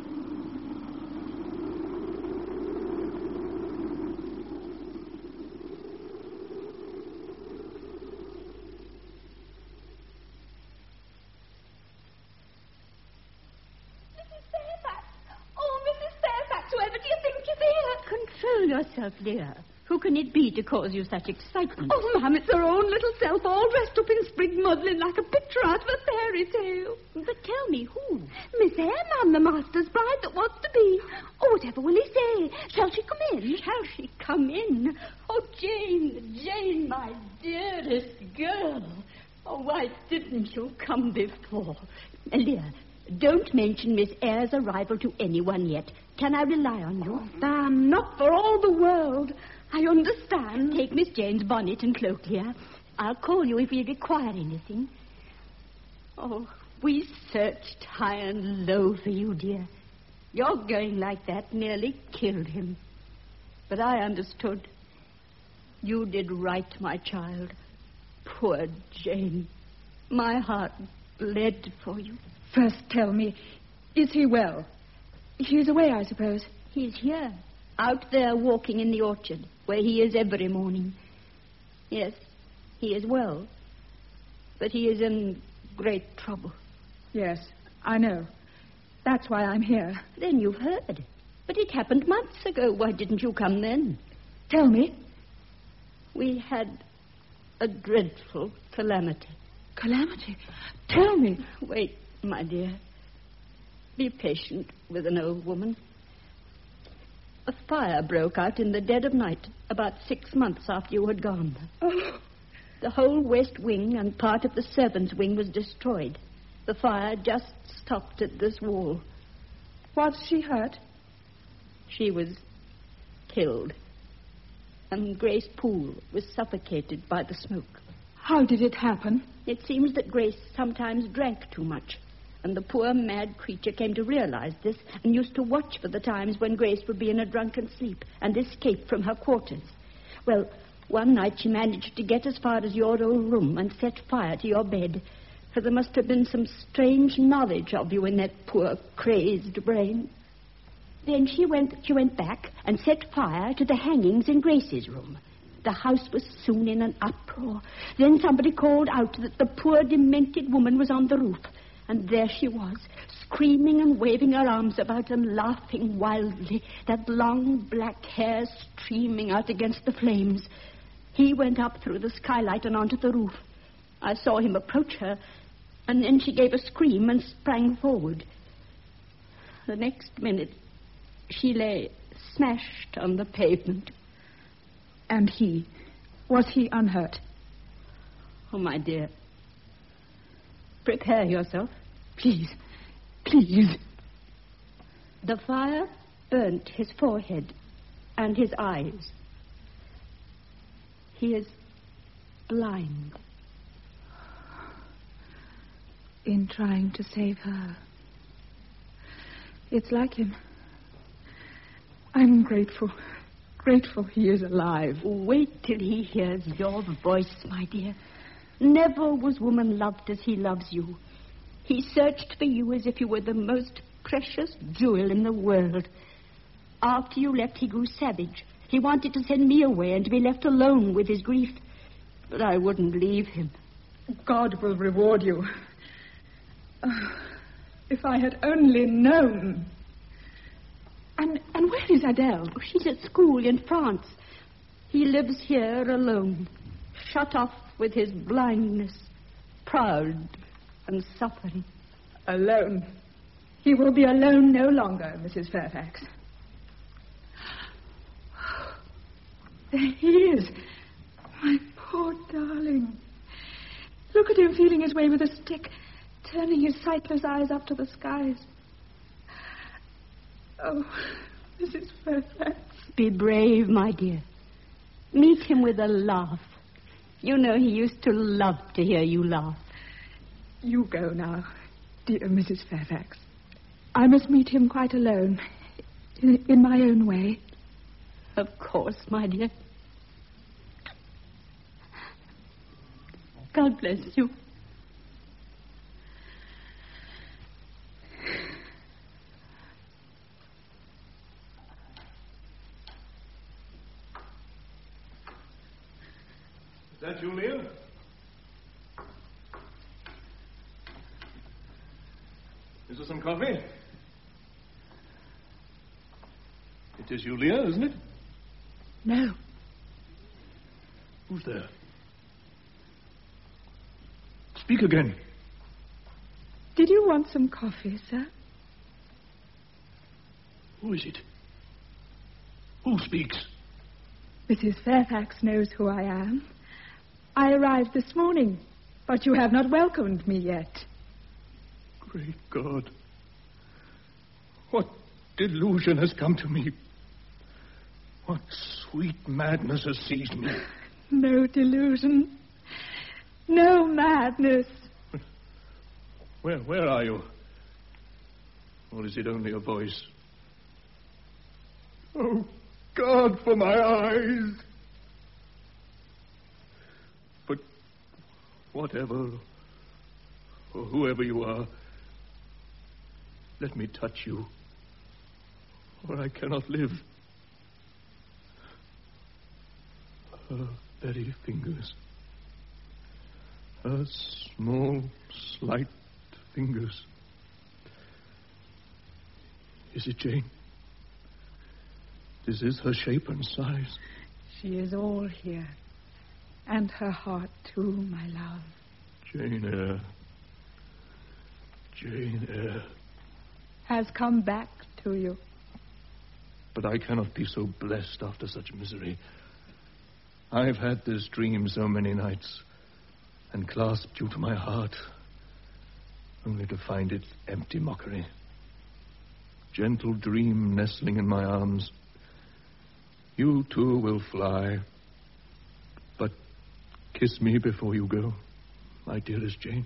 Missus Fairfax. Oh, Missus Fairfax, whoever do you think is here? Control yourself, dear. Who can it be to cause you such excitement? Oh, ma'am, it's her own little self, all dressed up in sprig muslin like a picture out of a fairy tale. But tell me, who? Miss Eyre, ma'am, the master's bride that wants to be. Oh, whatever will he say? Shall she come in? Shall she come in? Oh, Jane, Jane, my dearest girl. Oh, why didn't you come before? Leah, don't mention Miss Eyre's arrival to anyone yet. Can I rely on you? Oh, ma'am, not for all the world. I understand. Take Miss Jane's bonnet and cloak, dear. I'll call you if we require anything. Oh, we searched high and low for you, dear. Your going like that nearly killed him. But I understood. You did right, my child. Poor Jane. My heart bled for you. First tell me, is he well? He's away, I suppose. He's here, out there walking in the orchard, where he is every morning. Yes, he is well, but he is in great trouble. Yes, I know. That's why I'm here. Then you've heard. But it happened months ago. Why didn't you come then? Tell me. We had a dreadful calamity. Calamity? Tell me. Wait, my dear. Be patient with an old woman. A fire broke out in the dead of night, about six months after you had gone. Oh. The whole west wing and part of the servants' wing was destroyed. The fire just stopped at this wall. Was she hurt? She was killed. And Grace Poole was suffocated by the smoke. How did it happen? It seems that Grace sometimes drank too much. And the poor mad creature came to realize this and used to watch for the times when Grace would be in a drunken sleep and escape from her quarters. Well, one night she managed to get as far as your old room and set fire to your bed, for there must have been some strange knowledge of you in that poor crazed brain. Then she went, she went back and set fire to the hangings in Grace's room. The house was soon in an uproar. Then somebody called out that the poor demented woman was on the roof. And there she was, screaming and waving her arms about and laughing wildly, that long black hair streaming out against the flames. He went up through the skylight and onto the roof. I saw him approach her, and then she gave a scream and sprang forward. The next minute, she lay smashed on the pavement, And he, was he unhurt? Oh, my dear. Prepare yourself. Please, please. The fire burnt his forehead and his eyes. He is blind. In trying to save her. It's like him. I'm grateful. Grateful he is alive. Wait till he hears your voice, my dear. Never was woman loved as he loves you. He searched for you as if you were the most precious jewel in the world. After you left, he grew savage. He wanted to send me away and to be left alone with his grief. But I wouldn't leave him. God will reward you. Oh, if I had only known. And, and where is Adele? She's at school in France. He lives here alone, shut off with his blindness, proud and suffering. Alone. He will be alone no longer, Missus Fairfax. There he is. My poor darling. Look at him feeling his way with a stick, turning his sightless eyes up to the skies. Oh, Missus Fairfax. Be brave, my dear. Meet him with a laugh. You know he used to love to hear you laugh. You go now, dear Missus Fairfax. I must meet him quite alone, in, in my own way. Of course, my dear. God bless you. Is that you, Leah? Is there some coffee? It is you, Leah, isn't it? No. Who's there? Speak again. Did you want some coffee, sir? Who is it? Who speaks? Missus Fairfax knows who I am. I arrived this morning, but you have not welcomed me yet. Great God. What delusion has come to me? What sweet madness has seized me? No delusion. No madness. Where, where are you? Or is it only a voice? Oh, God, for my eyes! But whatever, or whoever you are, let me touch you, or I cannot live. Her very fingers. Her small, slight fingers. Is it Jane? This is her shape and size. She is all here. And her heart, too, my love. Jane Eyre. Jane Eyre. Has come back to you. But I cannot be so blessed after such misery. I've had this dream so many nights, and clasped you to my heart, only to find it empty mockery. Gentle dream nestling in my arms. You too will fly. But kiss me before you go, my dearest Jane.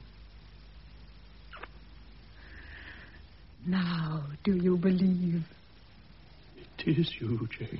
Now, do you believe? It is you, Jane.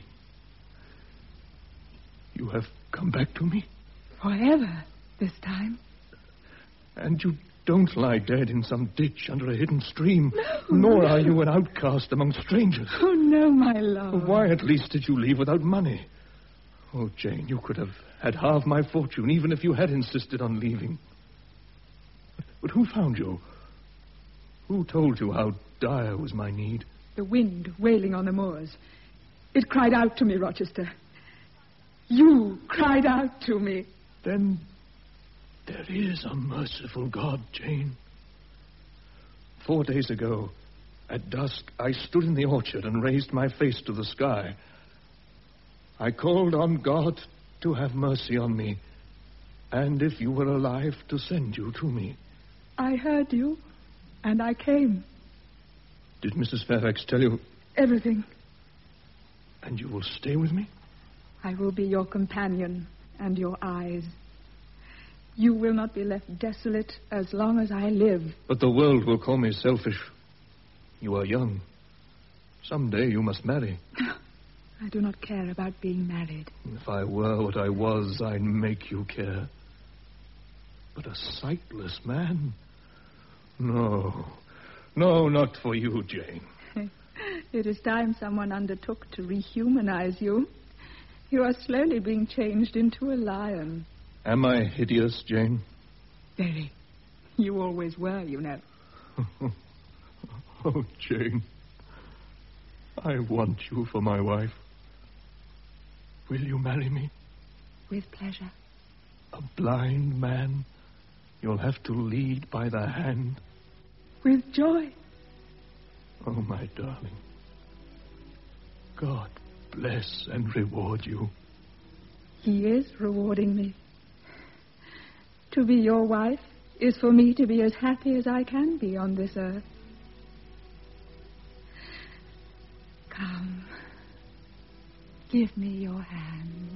You have come back to me? Forever, this time. And you don't lie dead in some ditch under a hidden stream. No, nor no. are you an outcast among strangers. Oh, no, my love. Why, at least, did you leave without money? Oh, Jane, you could have had half my fortune, even if you had insisted on leaving. But, but who found you? Who told you how dire was my need? The wind wailing on the moors. It cried out to me, Rochester. You cried out to me. Then there is a merciful God, Jane. Four days ago, at dusk, I stood in the orchard and raised my face to the sky. I called on God to have mercy on me, and if you were alive, to send you to me. I heard you, and I came. Did Missus Fairfax tell you? Everything. And you will stay with me? I will be your companion and your eyes. You will not be left desolate as long as I live. But the world will call me selfish. You are young. Someday you must marry. I do not care about being married. If I were what I was, I'd make you care. But a sightless man? No. No, not for you, Jane. It is time someone undertook to rehumanize you. You are slowly being changed into a lion. Am I hideous, Jane? Very. You always were, you know. Oh, Jane. I want you for my wife. Will you marry me? With pleasure. A blind man you'll have to lead by the hand. With joy. Oh, my darling. God bless and reward you. He is rewarding me. To be your wife is for me to be as happy as I can be on this earth. Come. Give me your hand.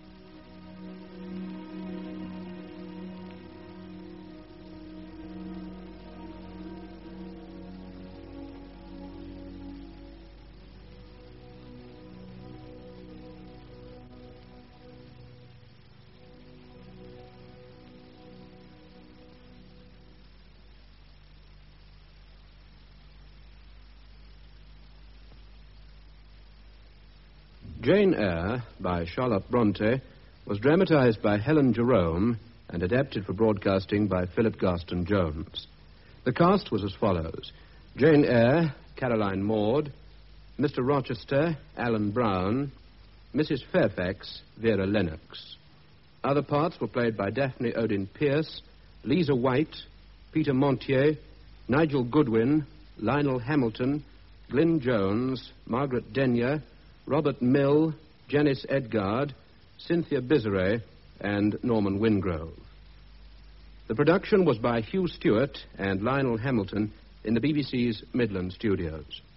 Jane Eyre, by Charlotte Bronte, was dramatized by Helen Jerome and adapted for broadcasting by Philip Garston Jones. The cast was as follows: Jane Eyre, Caroline Maud; Mister Rochester, Alan Brown; Missus Fairfax, Vera Lennox. Other parts were played by Daphne Odin Pierce, Lisa White, Peter Montier, Nigel Goodwin, Lionel Hamilton, Glyn Jones, Margaret Denyer, Robert Mill, Janice Edgard, Cynthia Bizeray, and Norman Wingrove. The production was by Hugh Stewart and Lionel Hamilton in the B B C's Midland Studios.